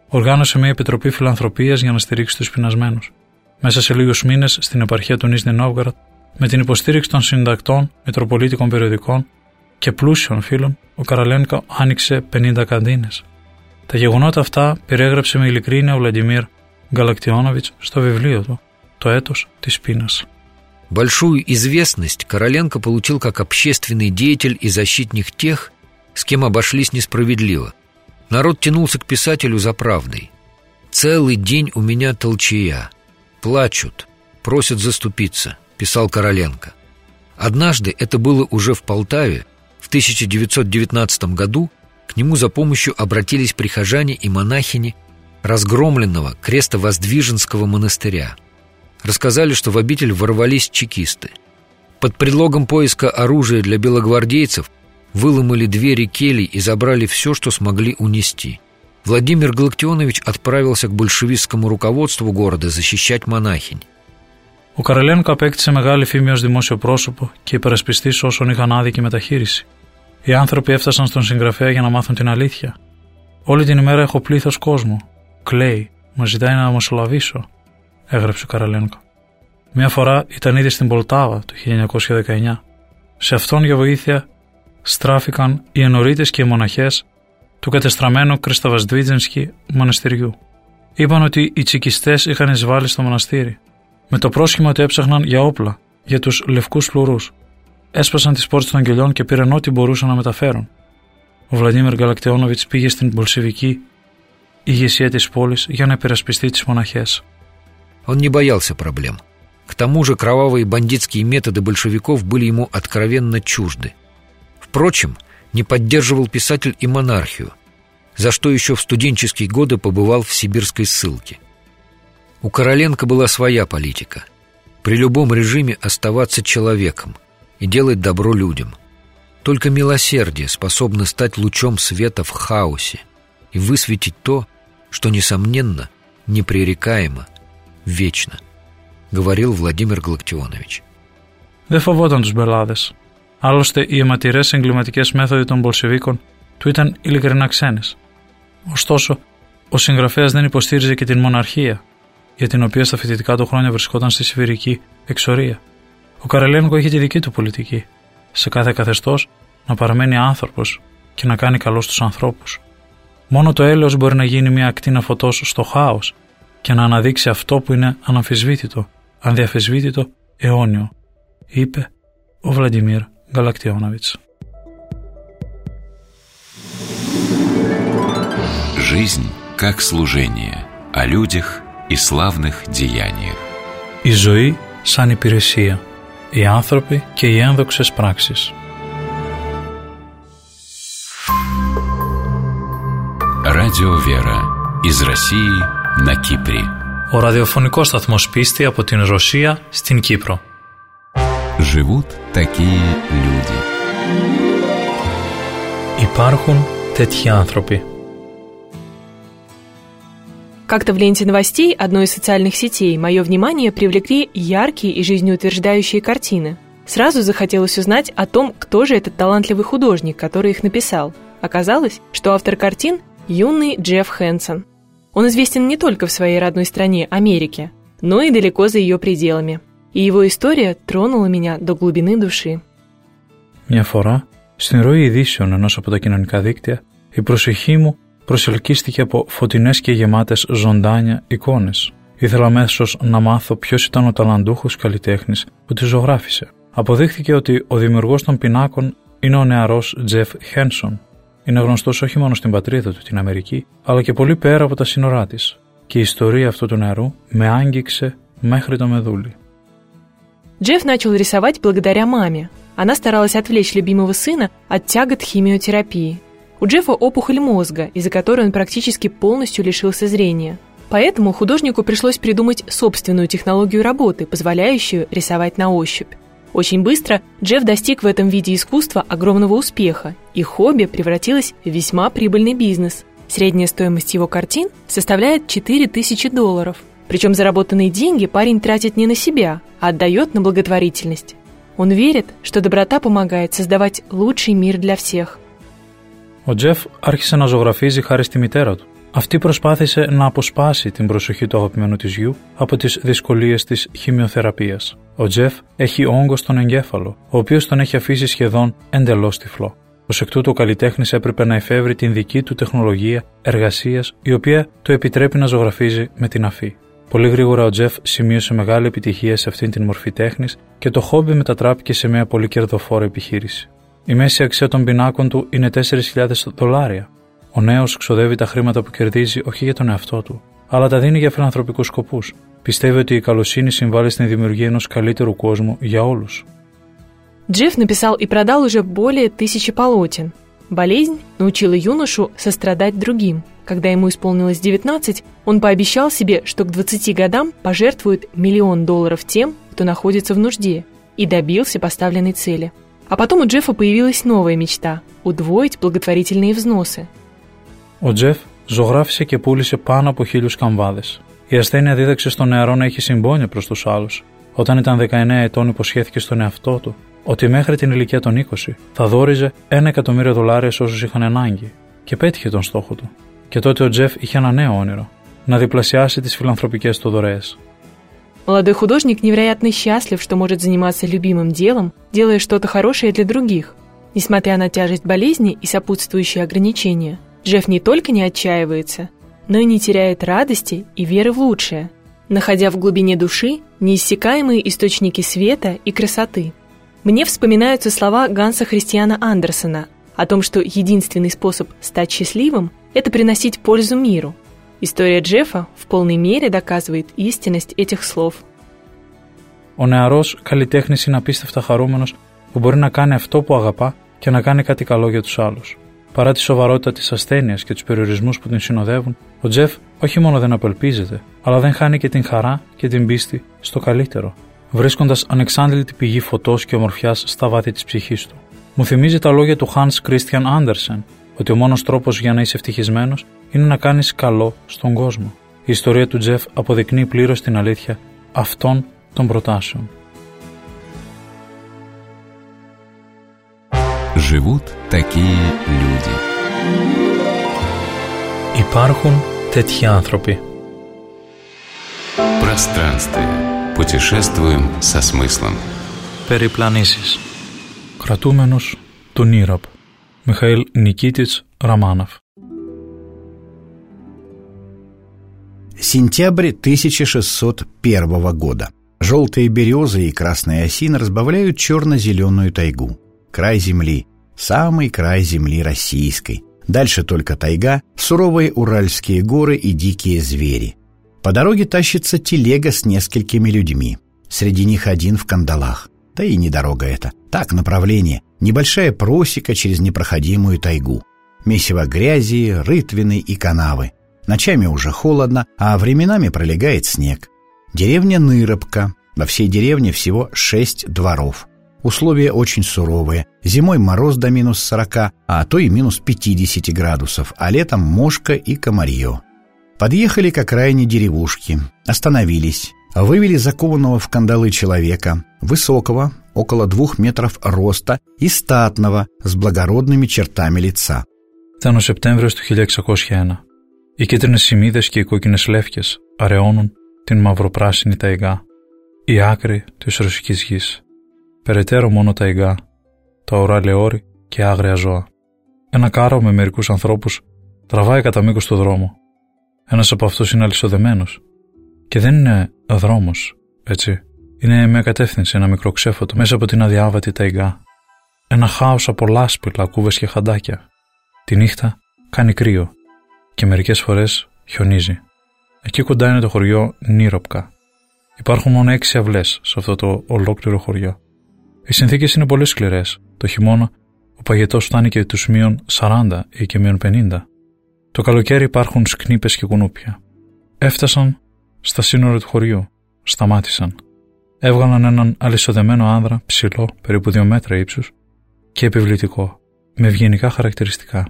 Speaker 2: Οργάνωσε μια επιτροπή φιλανθρωπίας για να στηρίξει τους πεινασμένους. Μέσα σε λίγους μήνες, στην επαρχία του Νίζνι Νόβγκοροντ, με την υποστήριξη των συντακτών, μητροπολίτικων περιοδικών και πλούσιων φίλων, ο Καραλένκο άνοιξε πενήντα καντίνες. Τα γεγονότα αυτά περιέγραψε με ειλικρίνεια ο Βλαντιμίρ Галактионович στο βιβλίο του «Το έτος της πείνας».
Speaker 5: Большую известность Короленко получил как общественный деятель и защитник тех, с кем обошлись несправедливо. Народ тянулся к писателю за правдой. «Целый день у меня толчая. Плачут, просят заступиться», – писал Короленко. Однажды, это было уже в Полтаве, в тысяча девятьсот девятнадцатом году, к нему за помощью обратились прихожане и монахини разгромленного Крестовоздвиженского монастыря. Рассказали, что в обитель ворвались чекисты. Под предлогом поиска оружия для белогвардейцев выломали двери келий и забрали все, что смогли унести. Владимир Галактионович отправился к большевистскому руководству города защищать монахинь.
Speaker 2: Ο Καραλένκο απέκτησε μεγάλη φήμη ως δημόσιο πρόσωπο και υπερασπιστής όσων είχαν άδικη μεταχείριση. Οι άνθρωποι έφτασαν στον συγγραφέα για να μάθουν την αλήθεια. «Όλη την ημέρα έχω πλήθος κόσμου. Κλαίει, μου ζητάει να μεσολαβήσω», έγραψε ο Καραλένκο. Μια φορά ήταν ήδη στην Πολτάβα το χίλια εννιακόσια δεκαεννιά. Σε αυτόν για βοήθεια στράφηκαν οι ενορίτες και οι μοναχές του κατεστραμμένου Κρεστοβασδβίτζενσκι μοναστηριού. Είπαν ότι οι τσικιστές είχαν εισβάλει στο μοναστήρι, με το πρόσχημα ότι έψαχναν για όπλα για τους λευκούς φλουρούς. Έσπασαν τις πόρτες των κελιών και πήραν ό,τι μπορούσαν να μεταφέρουν. Ο Βλαντίμιρ Γκαλακτιόνοβιτς πήγε στην πολσεβική ηγεσία της πόλης για να υπερασπιστεί τις μοναχές.
Speaker 5: Он не боялся проблем. К тому же кровавые бандитские методы большевиков были ему откровенно чужды. Впрочем, не поддерживал писатель и монархию, за что еще в студенческие годы побывал в сибирской ссылке. У Короленко была своя политика. При любом режиме оставаться человеком и делать добро людям. Только милосердие способно стать лучом света в хаосе и высветить то, что, несомненно, непререкаемо, вечно, говорил Владимир Галактионович.
Speaker 2: Δεν φοβόταν τους μπελάδες. Άλλωστε, οι αιματηρές εγκληματικές μέθοδοι των Πολσεβίκων του ήταν ειλικρινά ξένες. Ωστόσο, ο συγγραφέας δεν υποστήριζε και την μοναρχία, για την οποία στα φοιτητικά του χρόνια βρισκόταν στη σιβηρική εξορία. Ο Καραλένκο είχε τη δική του πολιτική, σε κάθε καθεστώς να παραμένει άνθρωπος και να κάνει καλό στους ανθρώπους. Μόνο το έλεος μπορεί να γίνει μια ακτίνα φωτός στο χάος και να αναδείξει αυτό που είναι αναμφισβήτητο, ανδιαφεσβήτητο, αιώνιο, είπε ο Βλαντιμίρ Галактионович.
Speaker 1: Жизнь как служение, о людях и славных деяниях.
Speaker 2: Η ζωή σαν υπηρεσία, οι άνθρωποι και οι ένδοξες πράξεις.
Speaker 1: Радио Вера из России на Кипре.
Speaker 2: Ο ραδιοφωνικός σταθμός Πίστη από την Ρωσία στην Κύπρο.
Speaker 1: Живут такие люди.
Speaker 2: Υπάρχουν τέτοιοι άνθρωποι.
Speaker 6: Как-то в ленте новостей одной из социальных сетей мое внимание привлекли яркие и жизнеутверждающие картины. Сразу захотелось узнать о том, кто же этот талантливый художник, который их написал. Оказалось, что автор картин – юный Джефф Хэнсон. Он известен не только в своей родной стране, Америке, но и далеко за ее пределами. И его история тронула меня до глубины души.
Speaker 2: Μια φορά, στην ροή ειδήσεων ενός από τα κοινωνικά δίκτυα, η προσοχή μου προσελκύστηκε από φωτεινές και γεμάτες ζωντάνια εικόνες. Ήθελα αμέσως να μάθω ποιος ήταν ο ταλαντούχος καλλιτέχνης που τη ζωγράφισε. Αποδείχθηκε ότι ο δημιουργός των πινάκων είναι ο νεαρός Τζεφ Χένσον. Είναι γνωστός όχι μόνο στην πατρίδα του, την Αμερική, αλλά και πολύ πέρα από τα σύνορά της. Και η ιστορία αυτού του νεαρού με άγγιξε μέχρι το μεδούλι.
Speaker 6: Джефф начал рисовать благодаря маме. Она старалась отвлечь любимого сына от тягот химиотерапии. У Джеффа опухоль мозга, из-за которой он практически полностью лишился зрения. Поэтому художнику пришлось придумать собственную технологию работы, позволяющую рисовать на ощупь. Очень быстро Джефф достиг в этом виде искусства огромного успеха, и хобби превратилось в весьма прибыльный бизнес. Средняя стоимость его картин составляет четыре тысячи долларов. Причем заработанные деньги парень тратит не на себя, а отдает на благотворительность. Он верит, что доброта помогает создавать лучший мир для всех.
Speaker 2: Ο Τζεφ άρχισε να ζωγραφίζει χάρη στη μητέρα του, Αυτή προσπάθησε να αποσπάσει την προσοχή του αγαπημένου της γιου από τις δυσκολίες της χημειοθεραπείας. Ο Τζεφ έχει όγκο στον εγκέφαλο, ο οποίος τον έχει αφήσει σχεδόν εντελώς τυφλό. Ως εκ τούτου, ο καλλιτέχνης έπρεπε να εφεύρει την δική του τεχνολογία εργασίας, η οποία του επιτρέπει να ζωγραφίζει με την αφή. Πολύ γρήγορα ο Τζεφ σημείωσε μεγάλη επιτυχία σε αυτήν την μορφή τέχνης και το χόμπι μετατράπηκε σε μια πολύ κερδοφόρα επιχείρηση. Η μέση αξία των πινάκων του είναι τέσσερις χιλιάδες δολάρια. Ο νέος ξοδεύει τα χρήματα που κερδίζει όχι για τον εαυτό του, αλλά τα δίνει για φιλανθρωπικούς σκοπούς. Πιστεύει ότι η καλοσύνη συμβάλλει στην δημιουργία ενός καλύτερου κόσμου για όλους.
Speaker 6: Джефф написал и продал уже более тысячи полотен. Болезнь научила юношу сострадать другим. Когда ему исполнилось девятнадцать, он пообещал себе, что к двадцати годам пожертвует миллион долларов тем, кто находится в нужде, и добился поставленной цели. А потом у Джеффа появилась новая мечта – удвоить благотворительные взносы.
Speaker 2: Ο Τζεφ ζωγράφισε και πούλησε πάνω από χίλιους καμβάδες. Η ασθένεια δίδαξε στον νεαρό να έχει συμπόνια προς τους άλλους. Όταν ήταν δεκαεννέα ετών, υποσχέθηκε στον εαυτό του ότι μέχρι την ηλικία των είκοσι θα δώριζε ένα εκατομμύριο δολάρια σε όσους είχαν ανάγκη, και πέτυχε τον στόχο του. Και τότε ο Τζεφ είχε ένα νέο όνειρο: να διπλασιάσει τις φιλανθρωπικές του δωρεές.
Speaker 6: Молодой художник невероятно счастлив, что может заниматься любимым делом, делая что-то хорошее для других. Несмотря на тяжесть болезни и сопутствующие ограничения, Джефф не только не отчаивается, но и не теряет радости и веры в лучшее, находя в глубине души неиссякаемые источники света и красоты. Мне вспоминаются слова Ганса Христиана Андерсена о том, что единственный способ стать счастливым – это приносить пользу миру. История Джеффа в полной мере доказывает истинность этих слов.
Speaker 2: Ο νεαρός καλλιτέχνης είναι απίστευτα χαρούμενος που μπορεί να κάνει αυτό που αγαπά και να κάνει κάτι καλό για τους άλλους. Παρά τη σοβαρότητα της ασθένειας και τους περιορισμούς που την συνοδεύουν, ο Τζεφ όχι μόνο δεν απελπίζεται, αλλά δεν χάνει και την χαρά και την πίστη στο καλύτερο, βρίσκοντας ανεξάντλητη πηγή φωτός και ομορφιάς στα βάθη της ψυχής του. Μου θυμίζει τα λόγια του Hans Christian Andersen, ότι ο μόνος τρόπος για να είσαι ευτυχισμένος είναι να κάνεις καλό στον κόσμο. Η ιστορία του Τζεφ αποδεικνύει πλήρως την αλήθεια αυτών των προτάσεων.
Speaker 1: Живут такие люди.
Speaker 2: Υπάρχουν τέτοιοι άνθρωποι.
Speaker 1: Пространствие. Путешествуем со смыслом.
Speaker 2: Περιπλανήσεις. Κρατούμενος του Νίραπ. Μιχαήλ Νικίτιτς Романов.
Speaker 7: Сентябрь тысяча шестьсот первого года. Желтые березы и красные осины разбавляют черно-зеленую тайгу. Край земли, самый край земли российской. Дальше только тайга, суровые уральские горы и дикие звери. По дороге тащится телега с несколькими людьми. Среди них один в кандалах. Да и не дорога это. Так, направление. Небольшая просека через непроходимую тайгу. Месиво грязи, рытвины и канавы. Ночами уже холодно, а временами пролегает снег. Деревня Ныропка. Во всей деревне всего шесть дворов. Условия очень суровые. Зимой мороз до минус сорока, а то и минус пятидесяти градусов, а летом мошка и комарье. Подъехали к окраине деревушки. Остановились. Вывели закованного в кандалы человека, высокого, около двух метров роста и статного, с благородными чертами лица.
Speaker 2: Ήταν ο Σεπτέμβριος του χίλια εξακόσια ένα. Οι κίτρινες σιμίδες και οι κόκκινες λεύκες αραιώνουν την μαυροπράσινη ταϊγά, η άκρη της ρωσικής γης. Περαιτέρω μόνο ταϊγά, τα ωρά λεόρη και άγρια ζώα. Ένα κάρο με μερικούς ανθρώπους τραβάει κατά μήκος του δρόμου. Ένας από αυτούς είναι αλυσοδεμένος. Και δεν είναι δρόμος, έτσι. Είναι μια κατεύθυνση, ένα μικρό ξέφωτο μέσα από την αδιάβατη ταϊγά. Ένα χάος από λάσπη, λακκούβες και χαντάκια. Τη νύχτα κάνει κρύο και μερικές φορές χιονίζει. Εκεί κοντά είναι το χωριό Νίροπκα. Υπάρχουν μόνο έξι αυλές σε αυτό το ολόκληρο χωριό. Οι συνθήκες είναι πολύ σκληρές. Το χειμώνα ο παγετός φτάνει και τους μείον σαράντα ή και μείον πενήντα. Το καλοκαίρι υπάρχουν σκνήπες και κουνούπια. Έφτασαν στα σύνορα του χωριού. Σταμάτησαν. Έβγαλαν έναν αλυσοδεμένο άνδρα, ψηλό, περίπου δύο μέτρα ύψους και επιβλητικό, με ευγενικά χαρακτηριστικά.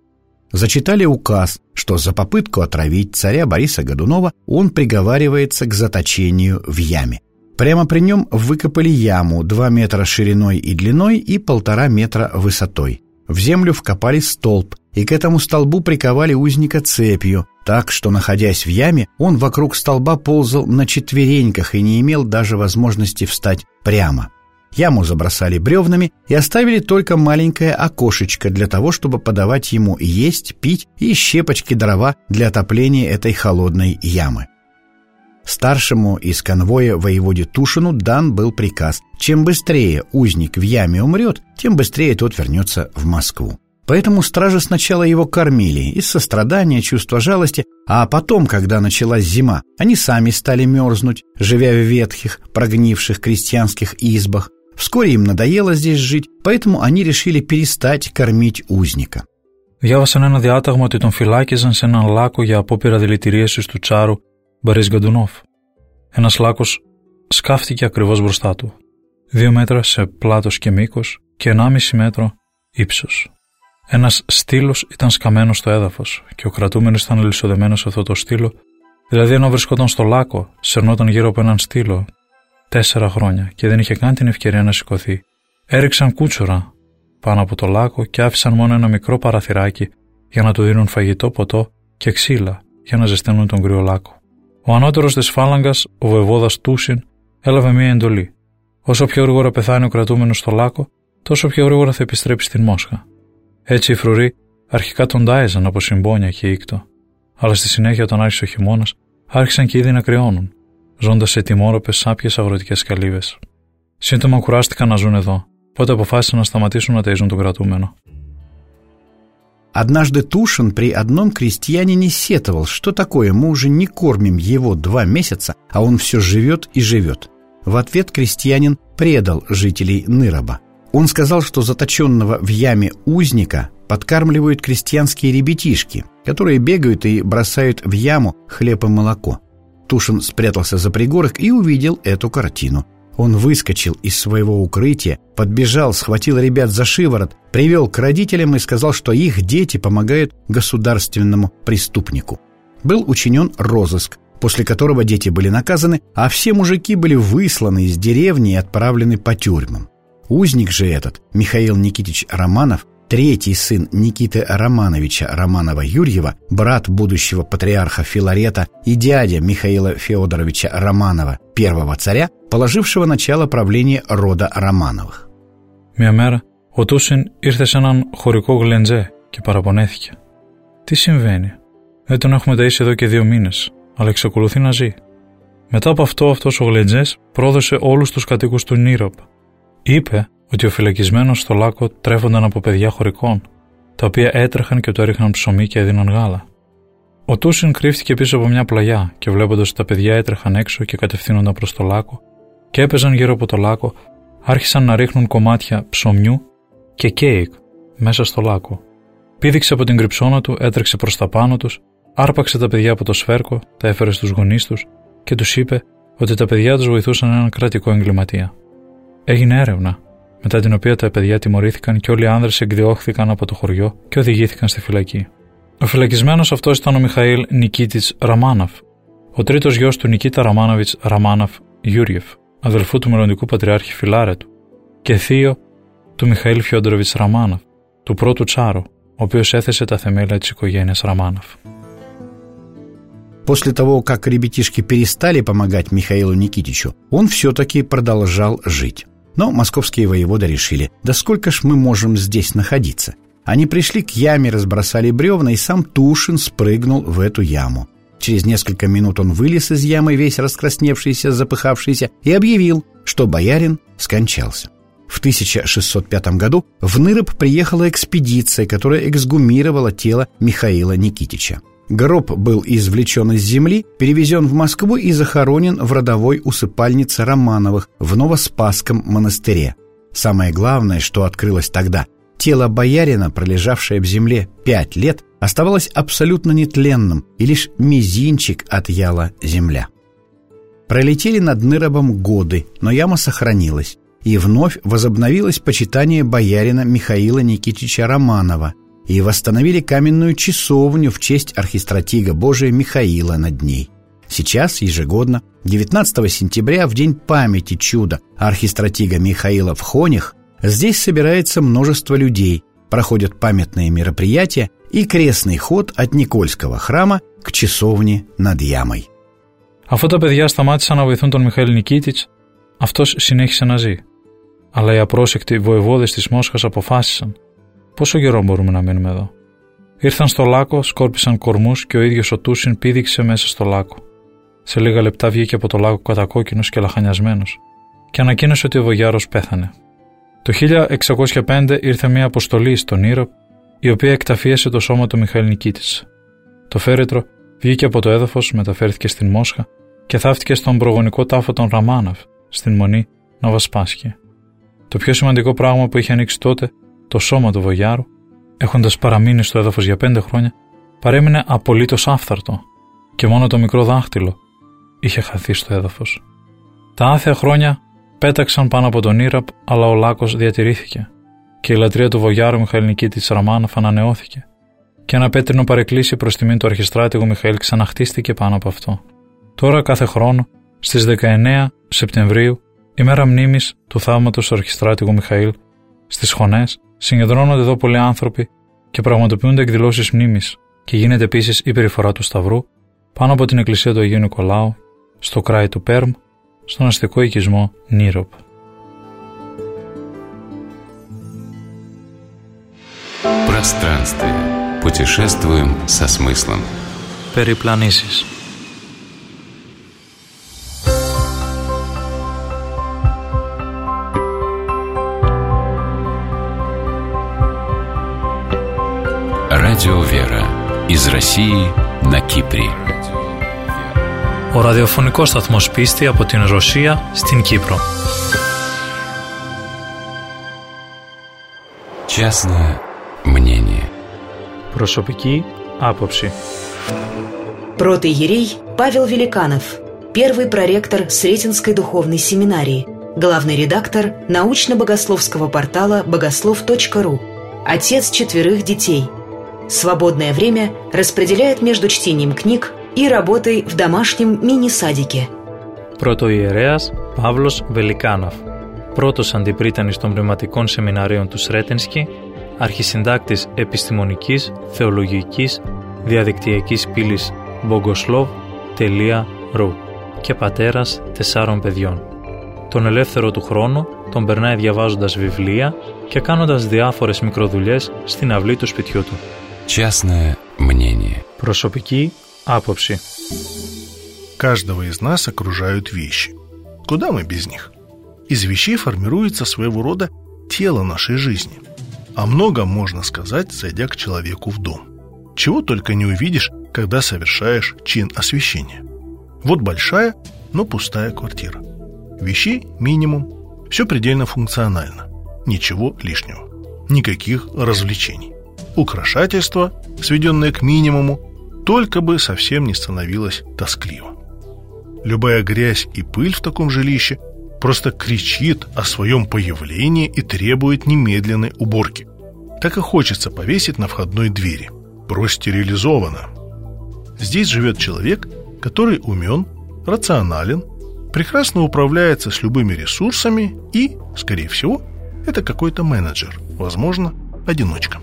Speaker 7: Зачитали указ, что за попытку отравить царя Бориса Годунова он приговаривается к заточению в яме. Прямо при нем выкопали яму два метра шириной и длиной и полтора метра высотой. В землю вкопали столб, и к этому столбу приковали узника цепью, так что, находясь в яме, он вокруг столба ползал на четвереньках и не имел даже возможности встать прямо. Яму забросали бревнами и оставили только маленькое окошечко для того, чтобы подавать ему есть, пить и щепочки дрова для отопления этой холодной ямы. Старшему из конвоя воеводе Тушину дан был приказ: чем быстрее узник в яме умрет, тем быстрее тот вернется в Москву. Поэтому стражи сначала его кормили из сострадания, чувства жалости, а потом, когда началась зима, они сами стали мерзнуть, живя в ветхих, прогнивших крестьянских избах. Вскоре им надоело здесь жить, поэтому они решили перестать кормить узника.
Speaker 2: Διάβασαν ένα διάταγμα ότι τον φυλάκιζαν σε έναν λάκκο για απόπειρα δηλητηρίασης του τσάρου Μπορίς Γκοντουνόφ. Ένας λάκκος σκάφτηκε ακριβώς μπροστά του, δύο μέτρα σε πλάτος και μήκος και ενάμιση μέτρο ύψος. Ένας στήλος ήταν σκαμμένος στο έδαφος και ο κρατούμενος ήταν λησοδεμένος σε αυτό το στήλο, δηλαδή ενώ βρισκόταν στο λάκκο, σερνόταν γύρω από έναν στήλο τέσσερα χρόνια και δεν είχε καν την ευκαιρία να σηκωθεί. Έριξαν κούτσουρα πάνω από το λάκκο και άφησαν μόνο ένα μικρό παραθυράκι για να του δίνουν φαγητό, ποτό και ξύλα για να ζεσταίνουν τον κρύο λάκκο. Ο ανώτερος της φάλαγγας, ο βοεβόδας Τούσιν, έλαβε μία εντολή. Όσο πιο γρήγορα πεθάνει ο κρατούμενος στο λάκκο, τόσο πιο γρήγορα θα επιστρέψει στην Μόσχα. Έτσι οι φρουροί αρχικά τον τάιζαν από συμπόνια και ήκτο, αλλά στη συνέχεια, όταν άρχισε ο χειμώνας, άρχισαν και ήδη να κρυώνουν, ζώντας σε τιμόρροπες σάπιες αγροτικές καλύβες. Σύντομα κουράστηκαν να ζουν εδώ, οπότε αποφάσισαν να σταματήσουν να ταΐζουν τον κρατούμενο.
Speaker 7: Однажды Тушин при одном крестьянине сетовал, что такое, мы уже не кормим его два месяца, а он все живет и живет. В ответ крестьянин предал жителей Ныроба. Он сказал, что заточенного в яме узника подкармливают крестьянские ребятишки, которые бегают и бросают в яму хлеб и молоко. Тушин спрятался за пригорок и увидел эту картину. Он выскочил из своего укрытия, подбежал, схватил ребят за шиворот, привел к родителям и сказал, что их дети помогают государственному преступнику. Был учинен розыск, после которого дети были наказаны, а все мужики были высланы из деревни и отправлены по тюрьмам. Узник же этот, Михаил Никитич Романов, третий сын Никиты Романовича Романова-Юрьева, брат будущего патриарха Филарета и дядя Михаила Феодоровича Романова, первого царя, положившего начало правления рода Романовых.
Speaker 2: Μια μέρα, ο Τούσιν ήρθε σε έναν χωρικό γλεντζέ και παραπονέθηκε. Τι συμβαίνει? Δεν τον έχουμε ταΐσει εδώ και δύο μήνες, αλλά εξακολουθεί να ζει. Μετά από αυτό, αυτός ο γλεντζές πρόδωσε όλους τους κατοίκους του Νίροπ. Είπε ότι ο φυλακισμένος στο λάκκο τρέφονταν από παιδιά χωρικών, τα οποία έτρεχαν και του έριχναν ψωμί και έδιναν γάλα. Ο Τούσιν κρύφτηκε πίσω από μια πλαγιά και βλέποντας ότι τα παιδιά έτρεχαν έξω και κατευθύνονταν προς το λάκκο και έπαιζαν γύρω από το λάκκο, άρχισαν να ρίχνουν κομμάτια ψωμιού και κέικ μέσα στο λάκκο. Πήδηξε από την κρυψώνα του, έτρεξε προς τα πάνω τους, άρπαξε τα παιδιά από το σφέρκο, τα έφερε στους γονείς τους και τους είπε ότι τα παιδιά τους βοηθούσαν έναν κρατικό εγκληματία. Έγινε έρευνα, μετά την οποία τα παιδιά τιμωρήθηκαν και όλοι οι άνδρες εκδιώχθηκαν από το χωριό και οδηγήθηκαν στη φυλακή. Ο φυλακισμένος αυτός ήταν ο Μιχαήλ Νικίτιτς Ραμάνοφ, ο τρίτος γιος του Νικίτα Ραμάνοβιτς Ραμάνοφ Γιούριεφ, αδελφού του μελλοντικού πατριάρχη Φιλάρετου, και θείο του Μιχαήλ Φιόντροβιτς Романов, του πρώτου τσάρου, ο οποίος έθεσε τα θεμέλια της οικογένειας Романов.
Speaker 7: После того, как ребятишки перестали помогать Михаилу Никитичу, он все-таки продолжал жить. Но московские воеводы решили: да сколько ж мы можем здесь находиться? Они пришли к яме, разбросали бревна, и сам Тушин спрыгнул в эту яму. Через несколько минут он вылез из ямы, весь раскрасневшийся, запыхавшийся, и объявил, что боярин скончался. В тысяча шестьсот пятом году в Ныроб приехала экспедиция, которая эксгумировала тело Михаила Никитича. Гроб был извлечен из земли, перевезен в Москву и захоронен в родовой усыпальнице Романовых в Новоспасском монастыре. Самое главное, что открылось тогда: тело боярина, пролежавшее в земле пять лет, оставалось абсолютно нетленным, и лишь мизинчик отъяла земля. Пролетели над Ныробом годы, но яма сохранилась, и вновь возобновилось почитание боярина Михаила Никитича Романова, и восстановили каменную часовню в честь архистратига Божия Михаила над ней. Сейчас ежегодно, девятнадцатого сентября, в день памяти чуда архистратига Михаила в Хонях, здесь собирается множество людей, проходят памятные мероприятия и крестный ход от Никольского храма к часовне над Ямой.
Speaker 2: Αφού τα παιδιά σταμάτησαν να βοηθούν τον Μιχαήλ Νικίτιτς, αυτός συνέχισε να ζει. Αλλά οι απρόσεκτοι βοηβόδες της Μόσχας αποφάσισαν: πόσο καιρό μπορούμε να μείνουμε εδώ? Ήρθαν στο λάκκο, σκόρπισαν κορμούς και ο ίδιος ο Τούσιν πήδηξε μέσα στο λάκκο. Σε λίγα λεπτά βγήκε από το λάκκο κατακόκκινος και λαχανιασμένος και ανακοίνωσε ότι ο Βογιάρος πέθανε. Το χίλια εξακόσια πέντε ήρθε μια αποστολή στον Ήρωπ, η οποία εκταφίασε το σώμα του Μιχαήλ Νικίτιτς. Το φέρετρο βγήκε από το έδαφος, μεταφέρθηκε στην Μόσχα και θαύτηκε στον προγονικό τάφο των Ραμάναφ, στην μονή Νοβασπάσχη. Το πιο σημαντικό πράγμα που είχε ανοίξει τότε, το σώμα του Βογιάρου, έχοντας παραμείνει στο έδαφος για πέντε χρόνια, παρέμεινε απολύτως άφθαρτο και μόνο το μικρό δάχτυλο είχε χαθεί στο έδαφος. Τα άθεα χρόνια πέταξαν πάνω από τον Ήραπ, αλλά ο λάκκος διατηρήθηκε και η λατρεία του Βογιάρου Μιχαήλ Νικίτιτς Ραμάνοφ ανανεώθηκε και ένα πέτρινο παρεκκλήσι προς τιμήν του αρχιστράτηγου Μιχαήλ ξαναχτίστηκε πάνω από αυτό. Τώρα κάθε χρόνο, στις δεκαεννέα Σεπτεμβρίου, ημέρα μνήμης του θαύματος του αρχιστράτηγου Μιχαήλ, στις Χωνές συγκεντρώνονται εδώ πολλοί άνθρωποι και πραγματοποιούνται εκδηλώσεις μνήμης και γίνεται επίσης η περιφορά του Σταυρού πάνω από την εκκλησία του Αγίου Νικολάου, στο κράη του Πέρμ, στον αστικό οικισμό Νίροπ.
Speaker 1: Пространствие. Путешествуем со смыслом.
Speaker 2: Περιπλανήσεις.
Speaker 1: Радио «Вера» из России на Кипре.
Speaker 2: Ο ραδιοφωνικός σταθμός Πίστη από την Ρωσία στην Κύπρο.
Speaker 1: Частное мнение.
Speaker 2: Προσωπική άποψη.
Speaker 8: Протоиерей Павел Великанов, первый проректор Сретенской духовной семинарии, главный редактор научно-богословского портала богослов точка ру, отец четверых детей. Свободное время распределяет между чтением книг и работой в домашнем мини-садике.
Speaker 2: Πρωτοϊερέας Παύλος Βελικάνοφ, πρώτος αντιπρίτανης των πνευματικών σεμιναρίων του Σρέτενσκι, αρχισυντάκτης επιστημονικής, θεολογικής, διαδικτυακής πύλης μπογοσλόβ τελεία ρου και πατέρας τεσσάρων παιδιών. Τον ελεύθερο του χρόνο τον περνάει διαβάζοντας βιβλία και κάνοντας διάφορες μικροδουλειές στην αυλή του σπιτιού του.
Speaker 1: Частное мнение.
Speaker 2: Προσωπική άποψη.
Speaker 9: Каждого из нас окружают вещи. Куда мы без них? Из вещей формируется своего рода тело нашей жизни. О многом можно сказать, зайдя к человеку в дом. Чего только не увидишь, когда совершаешь чин освящения. Вот большая, но пустая квартира. Вещей минимум, все предельно функционально. Ничего лишнего. Никаких развлечений. Украшательства, сведенные к минимуму, только бы совсем не становилось тоскливо. Любая грязь и пыль в таком жилище просто кричит о своем появлении и требует немедленной уборки. Так и хочется повесить на входной двери. Простерилизовано. Здесь живет человек, который умен, рационален, прекрасно управляется с любыми ресурсами и, скорее всего, это какой-то менеджер, возможно, одиночка.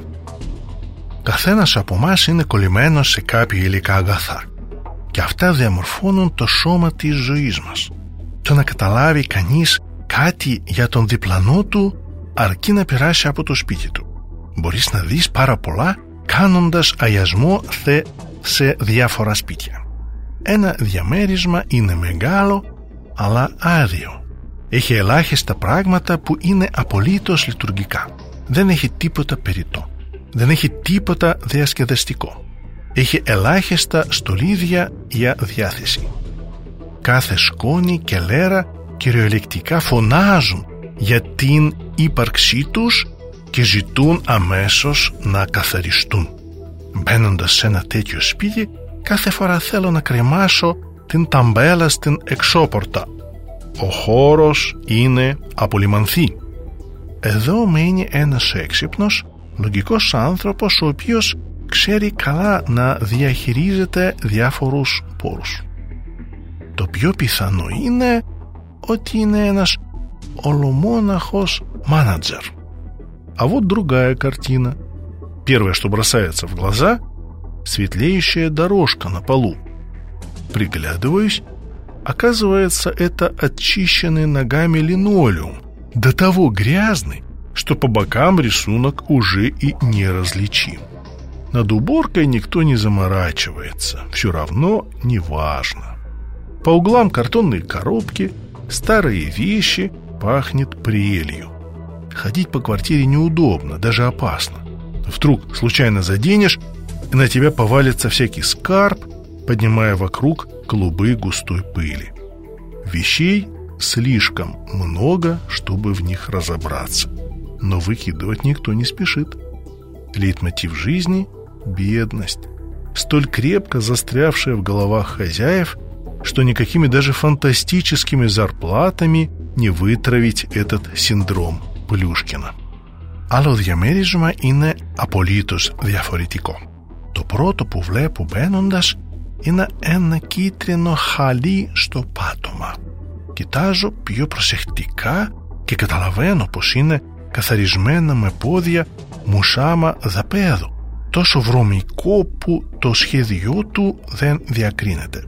Speaker 9: Καθένας από εμάς είναι κολλημένος σε κάποια υλικά αγαθά και αυτά διαμορφώνουν το σώμα της ζωής μας. Το να καταλάβει κανείς κάτι για τον διπλανό του αρκεί να περάσει από το σπίτι του. Μπορείς να δεις πάρα πολλά κάνοντας αγιασμό σε διάφορα σπίτια. Ένα διαμέρισμα είναι μεγάλο αλλά άδειο. Έχει ελάχιστα πράγματα που είναι απολύτως λειτουργικά. Δεν έχει τίποτα περιττό. Δεν έχει τίποτα διασκεδαστικό. Έχει ελάχιστα στολίδια για διάθεση. Κάθε σκόνη και λέρα κυριολεκτικά φωνάζουν για την ύπαρξή τους και ζητούν αμέσως να καθαριστούν. Μπαίνοντας σε ένα τέτοιο σπίτι, κάθε φορά θέλω να κρεμάσω την ταμπέλα στην εξώπορτα. Ο χώρος είναι απολυμανθή. Εδώ μένει ένας έξυπνος, λογικός άνθρωπος ο οποίος ξέρει καλά να διαχειρίζεται διάφορους πόρους. Το πιο πιθανό είναι ότι είναι ένας ολομόναχος μάνατζερ. А вот другая картина. Первое, что бросается в глаза — светлеющая дорожка на полу. Приглядываюсь, оказывается, это очищенный ногами линолеум, до того грязный, что по бокам рисунок уже и неразличим. Над уборкой никто не заморачивается, все равно не важно. По углам картонные коробки, старые вещи, пахнет прелью. Ходить по квартире неудобно, даже опасно. Вдруг случайно заденешь, и на тебя повалится всякий скарб, поднимая вокруг клубы густой пыли. Вещей слишком много, чтобы в них разобраться, но выкидывать никто не спешит. Лейтмотив жизни — бедность, столь крепко застрявшая в головах хозяев, что никакими даже фантастическими зарплатами не вытравить этот синдром Πλούσκινα. Άλλο διαμέρισμα είναι απολύτως διαφορετικό. Το πρώτο που βλέπω μπαίνοντας είναι ένα κίτρινο χαλί στο πάτωμα. Κοιτάζω πιο προσεκτικά και καταλαβαίνω πως είναι καθαρισμένα με πόδια μουσάμα δαπέδου, τόσο βρωμικό που το σχέδιό του δεν διακρίνεται.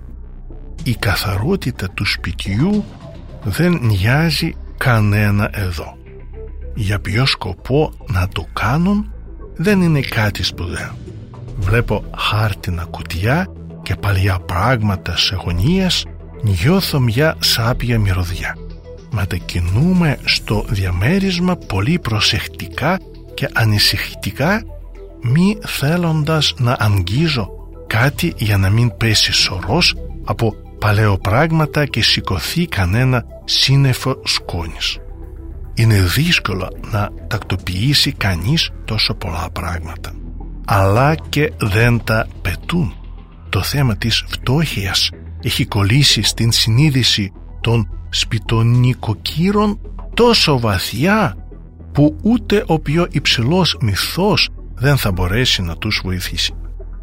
Speaker 9: Η καθαρότητα του σπιτιού δεν νοιάζει κανένα εδώ. Για ποιο σκοπό να το κάνουν δεν είναι κάτι σπουδαίο. Βλέπω χάρτινα κουτιά και παλιά πράγματα σε γωνίες, νιώθω μια σάπια μυρωδιά. Μετακινούμε στο διαμέρισμα πολύ προσεκτικά και ανησυχητικά, μη θέλοντας να αγγίζω κάτι για να μην πέσει σωρός από παλαιοπράγματα και σηκωθεί κανένα σύννεφο σκόνης. Είναι δύσκολο να τακτοποιήσει κανείς τόσο πολλά πράγματα, αλλά και δεν τα πετούν. Το θέμα της φτώχειας έχει κολλήσει στην συνείδηση των σπιτονικοκύρων τόσο βαθιά που ούτε ο πιο υψηλός μυθός δεν θα μπορέσει να τους βοηθήσει.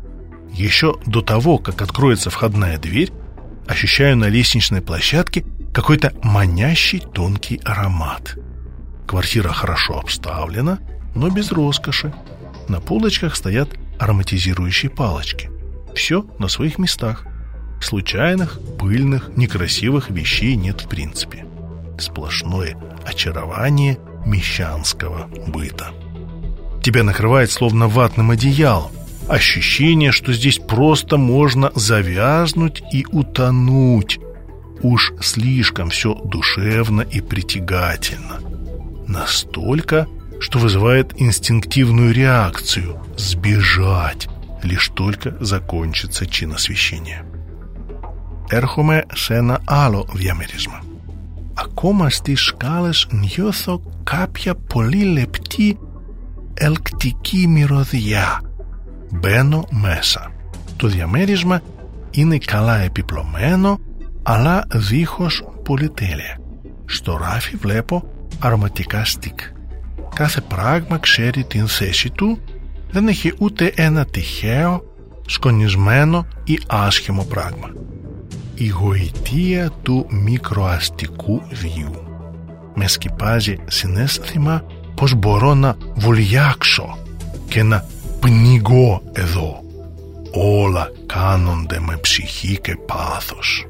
Speaker 9: Еще до того, как откроется входная дверь, ощущаю на лестничной площадке какой-то манящий тонкий аромат. Квартира хорошо обставлена, но без роскоши. На полочках стоят ароматизирующие палочки. Все на своих местах. Случайных, пыльных, некрасивых вещей нет в принципе. Сплошное очарование мещанского быта. Тебя накрывает словно ватным одеялом. Ощущение, что здесь просто можно завязнуть и утонуть. Уж слишком все душевно и притягательно. Настолько, что вызывает инстинктивную реакцию – сбежать, лишь только закончится чин освящения. Έρχομαι σε ένα άλλο διαμέρισμα. Ακόμα στις σκάλες νιώθω κάποια πολύ λεπτή ελκτική μυρωδιά. Μπαίνω μέσα. Το διαμέρισμα είναι καλά επιπλωμένο, αλλά δίχως πολυτέλεια. Στο ράφι βλέπω αρωματικά στικ. Κάθε πράγμα ξέρει την θέση του, δεν έχει ούτε ένα τυχαίο, σκονισμένο ή άσχημο πράγμα. Η γοητεία του μικροαστικού βίου. Με σκυπάζει συναίσθημα πως μπορώ να βουλιάξω και να πνιγώ εδώ. Όλα κάνονται με ψυχή και πάθος.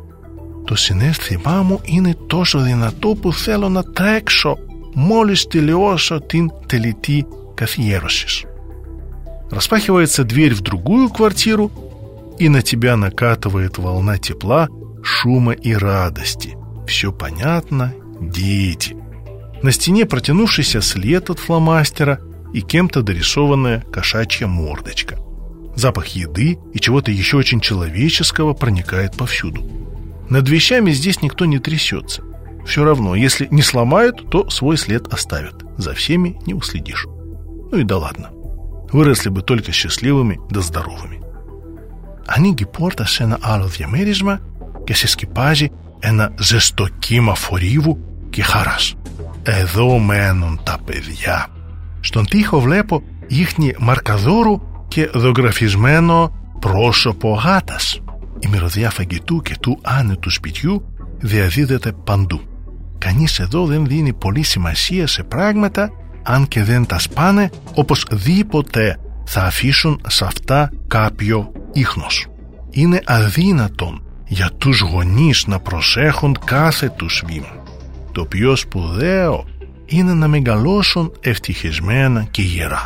Speaker 9: Το συναίσθημά μου είναι τόσο δυνατό που θέλω να τρέξω μόλις τελειώσω την τελετή καθιέρωσης. Распахивается дверь в другую квартиру, и на тебя накатывает волна тепла, шума и радости. Все понятно, дети. На стене протянувшийся след от фломастера и кем-то дорисованная кошачья мордочка. Запах еды и чего-то еще очень человеческого проникает повсюду. Над вещами здесь никто не трясется. Все равно, если не сломают, то свой след оставят. За всеми не уследишь. Ну и да ладно. Выросли бы только счастливыми да здоровыми. Ανοίγει πόρτα σε ένα άλλο διαμέρισμα και σε σκυπάζει ένα ζεστό κύμα φορύβου και χαράς. Εδώ μένουν τα παιδιά. Στον τοίχο βλέπω ίχνη μαρκαδόρου και ζωγραφισμένο πρόσωπο γάτας. Η μυρωδιά φαγητού και του άνετου σπιτιού διαδίδεται παντού. Κανείς εδώ δεν δίνει πολύ σημασία σε πράγματα αν και δεν τα σπάνε, οπωσδήποτε θα αφήσουν σε αυτά κάποιο ίχνος. Είναι αδύνατον για τους γονείς να προσέχουν κάθε τους βήμα. Το πιο σπουδαίο είναι να μεγαλώσουν ευτυχισμένα και гера.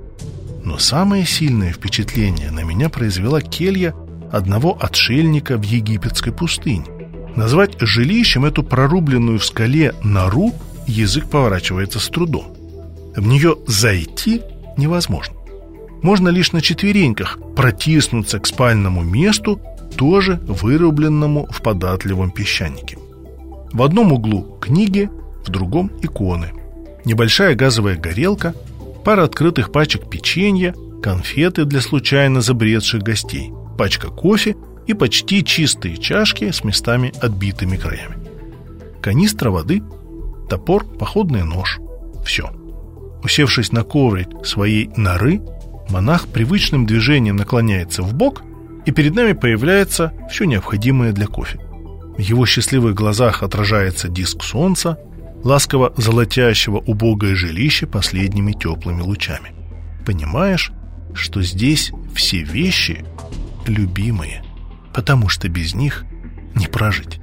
Speaker 9: Но самое сильное впечатление на меня произвела келья одного отшельника в египетской пустыне. Назвать жилищем эту прорубленную в скале нору язык поворачивается с трудом. В нее зайти невозможно. Можно лишь на четвереньках протиснуться к спальному месту, тоже вырубленному в податливом песчанике. В одном углу книги, в другом иконы. Небольшая газовая горелка, пара открытых пачек печенья, конфеты для случайно забредших гостей, пачка кофе и почти чистые чашки с местами отбитыми краями. Канистра воды, топор, походный нож. Все. Усевшись на коврик своей норы, монах привычным движением наклоняется в бок, и перед нами появляется все необходимое для кофе. В его счастливых глазах отражается диск солнца, ласково золотящего убогое жилище последними теплыми лучами. Понимаешь, что здесь все вещи любимые, потому что без них не прожить.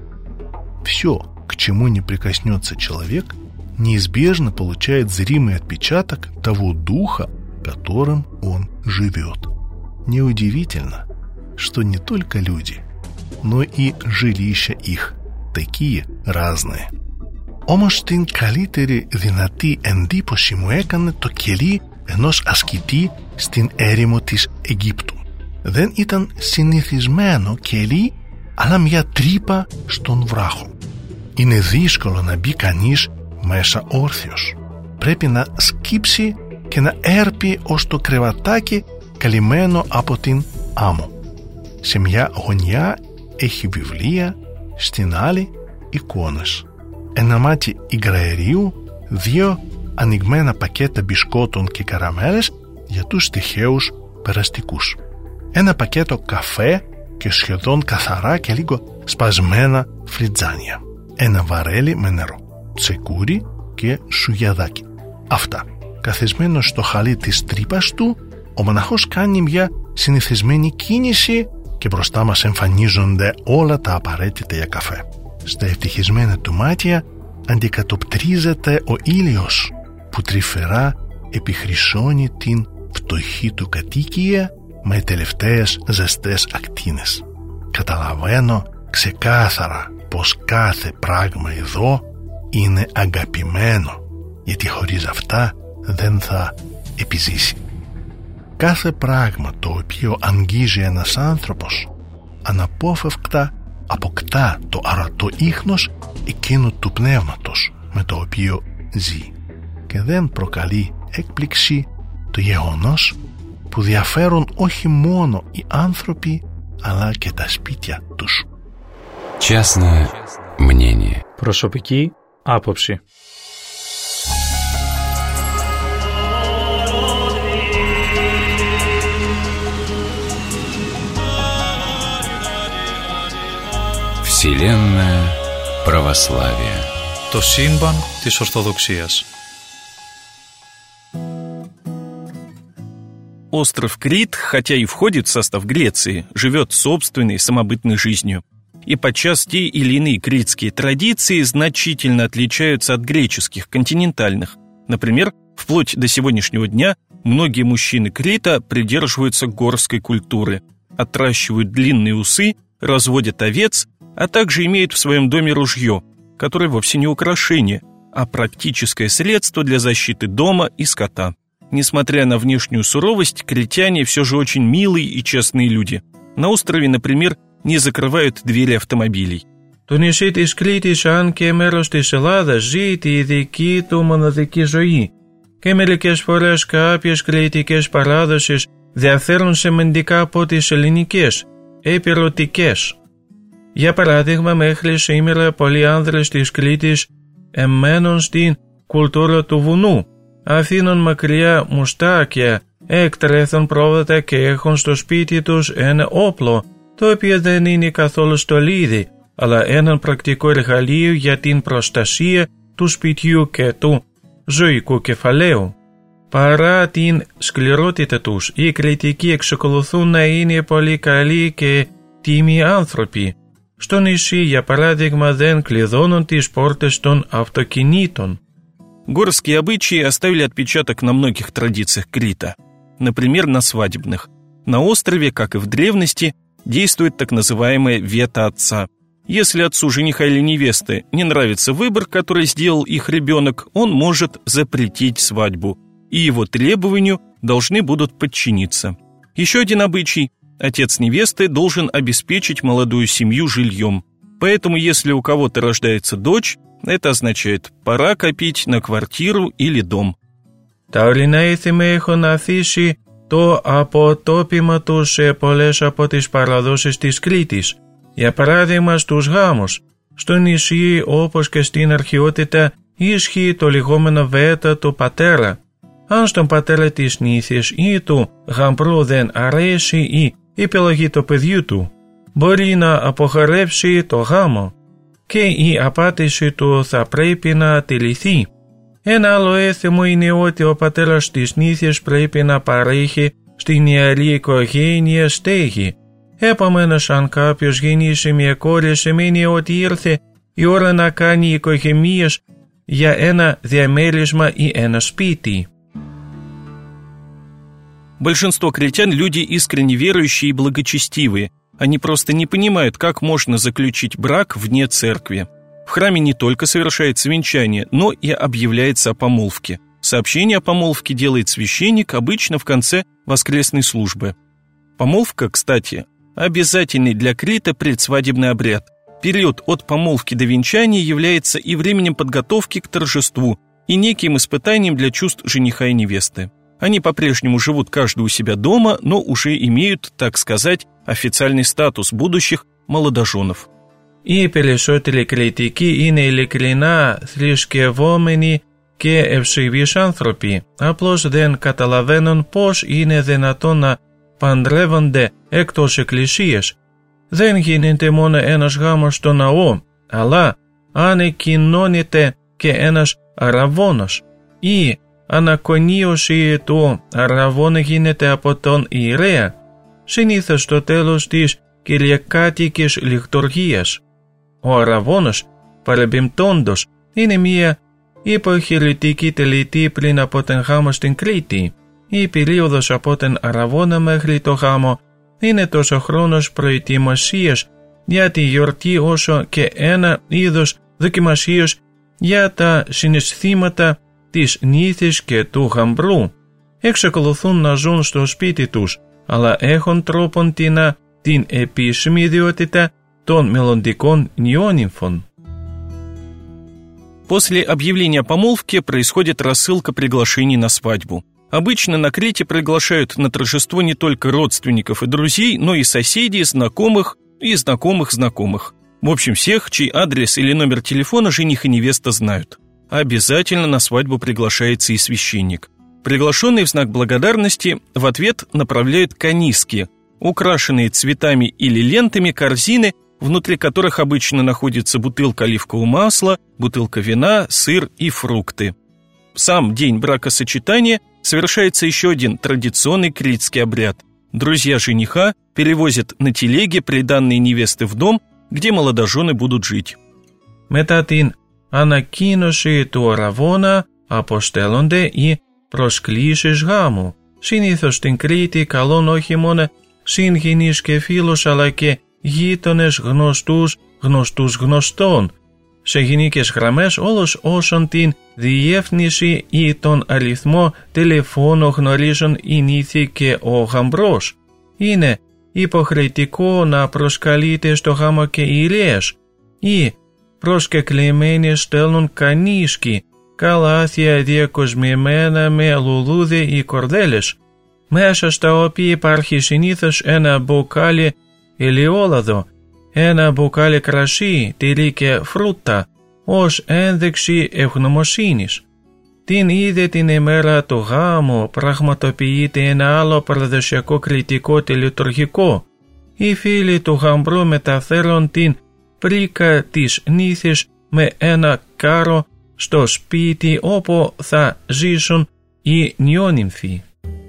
Speaker 9: Все, к чему не прикоснется человек, неизбежно получает зримый отпечаток того духа, которым он живет. Неудивительно, что не только люди, но и жилища их такие разные. Όμως την καλύτερη δυνατή εντύπωση μου έκανε το κελί ενός ασκητή στην έρημο της Αιγύπτου. Δεν ήταν συνηθισμένο κελί, αλλά μια τρύπα στον βράχο. Είναι δύσκολο να μπει κανείς μέσα όρθιος. Πρέπει να σκύψει και να έρπει ως το κρεβατάκι καλυμμένο από την άμμο. Σε μια γωνιά έχει βιβλία, στην άλλη εικόνες. Ένα μάτι υγραερίου, δύο ανοιγμένα πακέτα μπισκότων και καραμέλες για τους τυχαίους περαστικούς. Ένα πακέτο καφέ και σχεδόν καθαρά και λίγο σπασμένα φλιτζάνια. Ένα βαρέλι με νερό, τσεκούρι και σουγιαδάκι. Αυτά. Καθισμένος στο χαλί της τρύπας του, ο μοναχός κάνει μια συνηθισμένη κίνηση και μπροστά μας εμφανίζονται όλα τα απαραίτητα για καφέ. Στα ευτυχισμένα του μάτια αντικατοπτρίζεται ο ήλιος που τρυφερά επιχρυσώνει την φτωχή του κατοικία με τελευταίες ζεστές ακτίνες. Καταλαβαίνω ξεκάθαρα πως κάθε πράγμα εδώ είναι αγαπημένο, γιατί χωρίς αυτά δεν θα επιζήσει. Κάθε πράγμα το οποίο αγγίζει ένας άνθρωπος αναπόφευκτα αποκτά το αρατό ίχνος εκείνου του πνεύματος με το οποίο ζει και δεν προκαλεί έκπληξη το γεγονός που διαφέρουν όχι μόνο οι άνθρωποι αλλά και τα σπίτια τους.
Speaker 1: Частное мнение.
Speaker 2: Προσωπική άποψη.
Speaker 1: Вселенная православия.
Speaker 2: Το σύμπαν της Ορθοδοξίας.
Speaker 10: Остров Крит, хотя и входит в состав Греции, живет собственной самобытной жизнью. И подчас те или иные критские традиции значительно отличаются от греческих, континентальных. Например, вплоть до сегодняшнего дня многие мужчины Крита придерживаются горской культуры, отращивают длинные усы, разводят овец, а также имеют в своем доме ружье, которое вовсе не украшение, а практическое средство для защиты дома и скота. Несмотря на внешнюю суровость, критяне все же очень милые и честные люди. На острове, например, не закрывают двери автомобилей.
Speaker 11: Το νησί της Κρήτης, αν και μέρος της Ελλάδας, ζει τη δική του μοναδική ζωή και μερικές φορές κάποιες κρητικές παράδοσεις διαφέρουν σημαντικά από τις ελληνικές, επιρωτικές. Για παράδειγμα, μέχρι σήμερα πολλοί άνδρες της Κρήτης εμένουν στην κουλτούρα του βουνού, αφήνουν μακριά μουστάκια, εκτρέφουν πρόβατα και έχουν στο σπίτι τους ένα όπλο, το οποίο δεν είναι καθόλου στολίδι, αλλά ένα πρακτικό εργαλείο για την προστασία του σπιτιού και του ζωικού κεφαλαίου. Παρά την σκληρότητα τους, οι κριτικοί εξακολουθούν να είναι πολύ καλοί και τίμοι άνθρωποι. Στο νησί, για παράδειγμα, δεν κλειδώνουν τις πόρτες των αυτοκινήτων.
Speaker 10: Горские обычаи оставили отпечаток на многих традициях Крита. Например, на свадебных. На острове, как и в древности, действует так называемое вето отца. Если отцу жениха или невесты не нравится выбор, который сделал их ребенок, он может запретить свадьбу, и его требованию должны будут подчиниться. Еще один обычай – отец невесты должен обеспечить молодую семью жильем. Поэтому, если у кого-то рождается дочь, это означает «пора копить на квартиру или дом».
Speaker 11: Τα ορεινά έθιμα έχουν αφήσει το αποτόπιμα τους σε πολλές από τις παραδόσεις της Κρήτης. Για παράδειγμα, στους γάμους. Στο νησί, όπως και στην αρχαιότητα, ισχύει το λεγόμενο βέτο του πατέρα. Αν στον πατέρα της νύφης ή του γαμπρού δεν αρέσει η επιλογή του παιδιού του, μπορεί να αποχωρεύσει το γάμο και η απάτηση του θα πρέπει να τηρηθεί. Ένα άλλο έθιμο είναι ότι ο πατέρας της νύφης πρέπει να παρέχει στην ιερή οικογένεια στέγη. Επομένως, αν κάποιος γεννήσει μια κόρη, σημαίνει ότι ήρθε η ώρα να κάνει οικογενείες για ένα διαμέρισμα ή ένα σπίτι.
Speaker 10: Большинство критян – люди искренне верующие и благочестивые. Они просто не понимают, как можно заключить брак вне церкви. В храме не только совершается венчание, но и объявляется о помолвке. Сообщение о помолвке делает священник обычно в конце воскресной службы. Помолвка, кстати, обязательный для Крита предсвадебный обряд. Период от помолвки до венчания является и временем подготовки к торжеству, и неким испытанием для чувств жениха и невесты. Они по-прежнему живут каждый у себя дома, но уже имеют, так сказать, официальный статус будущих молодоженов.
Speaker 11: Οι περισσότεροι κριτικοί είναι ειλικρινά θρησκευόμενοι και ευσεβείς άνθρωποι. Απλώς δεν καταλαβαίνουν πώς είναι δυνατόν να παντρεύονται εκτός εκκλησίας. Δεν γίνεται μόνο ένας γάμος στο ναό, αλλά ανακοινώνεται και ένας αραβώνος. Η ανακονίωση του αραβώνα γίνεται από τον ιερέα, συνήθως στο τέλος της κυριακάτικης λειτουργίας. Ο αραβώνος, παρεμπιπτόντως, είναι μια υποχαιρετική τελετή πριν από τον γάμο στην Κρήτη. Η περίοδος από τον αραβώνα μέχρι το γάμο είναι τόσο χρόνος προετοιμασίας για τη γιορτή όσο και ένα είδος δοκιμασίας για τα συναισθήματα της νύφης και του γαμπρού. Εξακολουθούν να ζουν στο σπίτι τους, αλλά έχουν τρόποντινά την επίσημη ιδιότητα των μελλοντικών νεόνυμφων.
Speaker 10: После объявления о помолвке происходит рассылка приглашений на свадьбу. Обычно на Крите приглашают на торжество не только родственников и друзей, но и соседей, знакомых и знакомых знакомых. В общем, всех, чей адрес или номер телефона жених и невеста знают. Обязательно на свадьбу приглашается и священник. Приглашенные в знак благодарности в ответ направляют каниски, украшенные цветами или лентами корзины, внутри которых обычно находится бутылка оливкового масла, бутылка вина, сыр и фрукты. В сам день бракосочетания совершается еще один традиционный критский обряд. Друзья жениха перевозят на телеге приданные невесты в дом, где молодожены будут жить.
Speaker 11: Μετά την ανακοίνωση του αραβώνα αποστέλλονται οι προσκλήσεις γάμου. Συνήθως στην Κρήτη καλούν όχι μόνο συγγενείς και φίλους αλλά και γείτονες, γνωστούς, γνωστούς γνωστών. Σε γενικές γραμμές όλους όσων την διεύθυνση ή τον αριθμό τηλεφώνου γνωρίζουν η νύφη και ο γαμπρός. Είναι υποχρεωτικό να προσκαλείται στο γάμο και οι ιερέες. Οι προσκεκλημένοι στέλνουν κανίσκι, καλάθια διακοσμημένα με λουλούδι ή κορδέλες, μέσα στα οποία υπάρχει συνήθως ένα μπουκάλι ελαιόλαδο, ένα μπουκάλι κρασί, τυρί και φρούτα, ως ένδειξη ευγνωμοσύνης. Την ίδια την ημέρα του γάμου πραγματοποιείται ένα άλλο παραδοσιακό κριτικό τελετουργικό. Οι φίλοι του γαμπρού μεταφέρουν την πρίκα της νύφης με ένα κάρο στο σπίτι όπου θα ζήσουν οι νεόνυμφοι.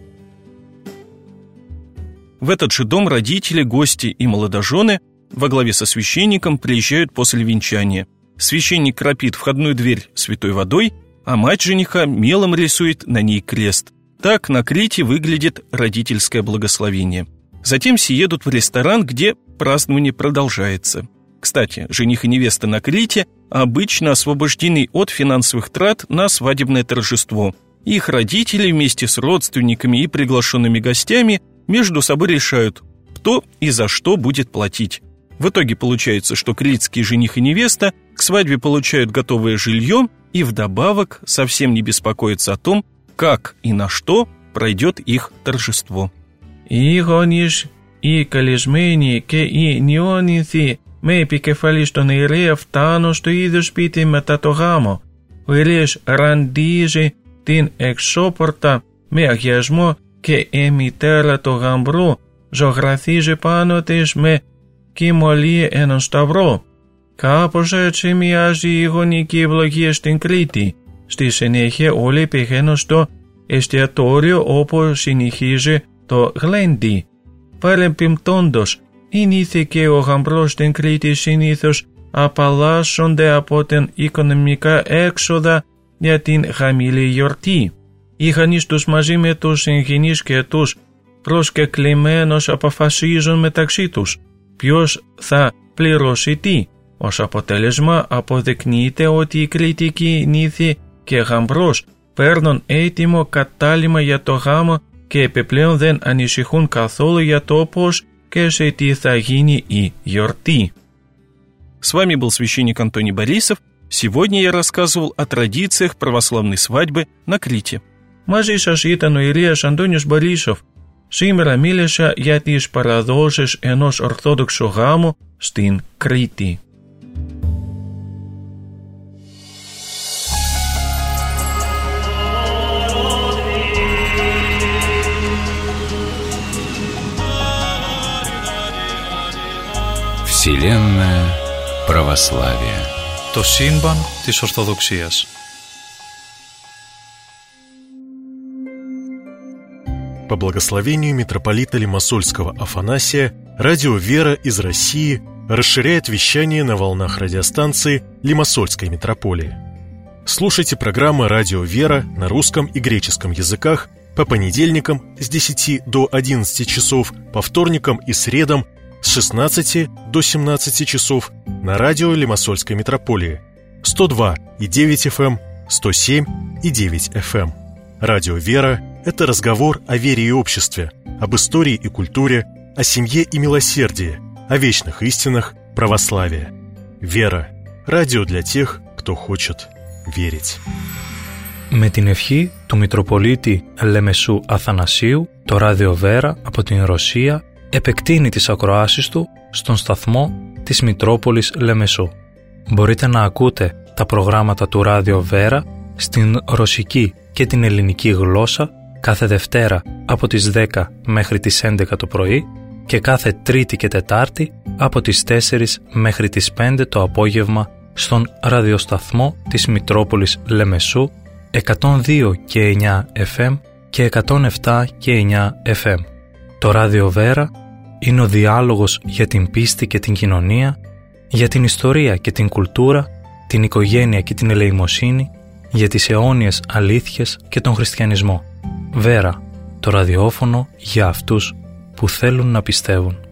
Speaker 10: В этот же дом родители, гости и молодожены во главе со священником приезжают после венчания. Священник кропит входную дверь святой водой, а мать жениха мелом рисует на ней крест. Так на Крите выглядит родительское благословение. Затем все едут в ресторан, где празднование продолжается. Кстати, жених и невеста на Крите обычно освобождены от финансовых трат на свадебное торжество. Их родители вместе с родственниками и приглашенными гостями между собой решают, кто и за что будет платить. В итоге получается, что критские жених и невеста к свадьбе получают готовое жилье и вдобавок совсем не беспокоятся о том, как и на что пройдет их торжество.
Speaker 11: Οι γονείς, οι καλεσμένοι και οι νεόνυμφοι με επικεφαλή στον ιερέα φτάνουν στο ίδιο σπίτι μετά το γάμο. Ο ιερέας ραντίζει την εξώπορτα με αγιασμό και η μητέρα του γαμπρού ζωγραφίζει πάνω της με κοιμωλία έναν σταυρό. Κάπως έτσι μοιάζει η γονική ευλογία στην Κρήτη. Στη συνέχεια όλοι πηγαίνουν στο εστιατόριο όπου συνεχίζει το γλέντι. Παρεμπιπτόντως, η νύφη και ο γαμπρός στην Κρήτη συνήθως απαλλάσσονται από την οικονομικά έξοδα για την χαμηλή γιορτή. Οι γονείς τους μαζί με τους συγγενείς και τους προσκεκλημένους αποφασίζουν μεταξύ τους ποιος θα πληρώσει τι. Ως αποτέλεσμα αποδεικνύεται ότι οι κριτικοί νύφη και γαμπρός παίρνουν έτοιμο κατάλημα για το γάμο και επιπλέον δεν ανησυχούν καθόλου για το πώς και σε τι θα γίνει η γιορτή.
Speaker 10: С вами был священник Антоний Борисов. Сегодня я рассказывал о традициях православной свадьбы на Крите.
Speaker 11: Μαζί σας ήταν ο ιερέας Αντώνιος Μπορίσοφ. Σήμερα μίλησα για τις παραδόσεις ενός ορθόδοξου γάμου στην Κρήτη.
Speaker 1: Вселенная православия.
Speaker 2: Το σύμπαν της Ορθοδοξίας.
Speaker 12: По благословению митрополита Лимассольского Афанасия, радио «Вера» из России расширяет вещание на волнах радиостанции Лимассольской митрополии. Слушайте программы «Радио «Вера» на русском и греческом языках по понедельникам с десяти до одиннадцати часов, по вторникам и средам с шестнадцати до семнадцати часов на радио Лимассольской митрополии сто два и девять эф эм, сто семь и девять эф эм. Радио «Вера» — это разговор о вере и обществе, об истории и культуре, о семье и милосердии, о вечных истинах православия. «Вера» — радио для тех, кто хочет верить.
Speaker 2: Με την ευχή του Μητροπολίτη Λεμεσού Αθανασίου, το ράδιο Βέρα από την Ρωσία επεκτείνει τις ακροάσεις του στον σταθμό της Μητρόπολης Λεμεσού. Μπορείτε να ακούτε τα προγράμματα του ράδιο Βέρα στην ρωσική και την ελληνική γλώσσα κάθε Δευτέρα από τις δέκα μέχρι τις έντεκα το πρωί και κάθε Τρίτη και Τετάρτη από τις τέσσερις μέχρι τις πέντε το απόγευμα στον ραδιοσταθμό της Μητρόπολης Λεμεσού εκατόν δύο και εννιά εφ εμ και εκατόν επτά και εννιά εφ εμ. Το ράδιο Βέρα είναι ο διάλογος για την πίστη και την κοινωνία, για την ιστορία και την κουλτούρα, την οικογένεια και την ελεημοσύνη, για τις αιώνιες αλήθειες και τον χριστιανισμό. Βέρα, το ραδιόφωνο για αυτούς που θέλουν να πιστεύουν.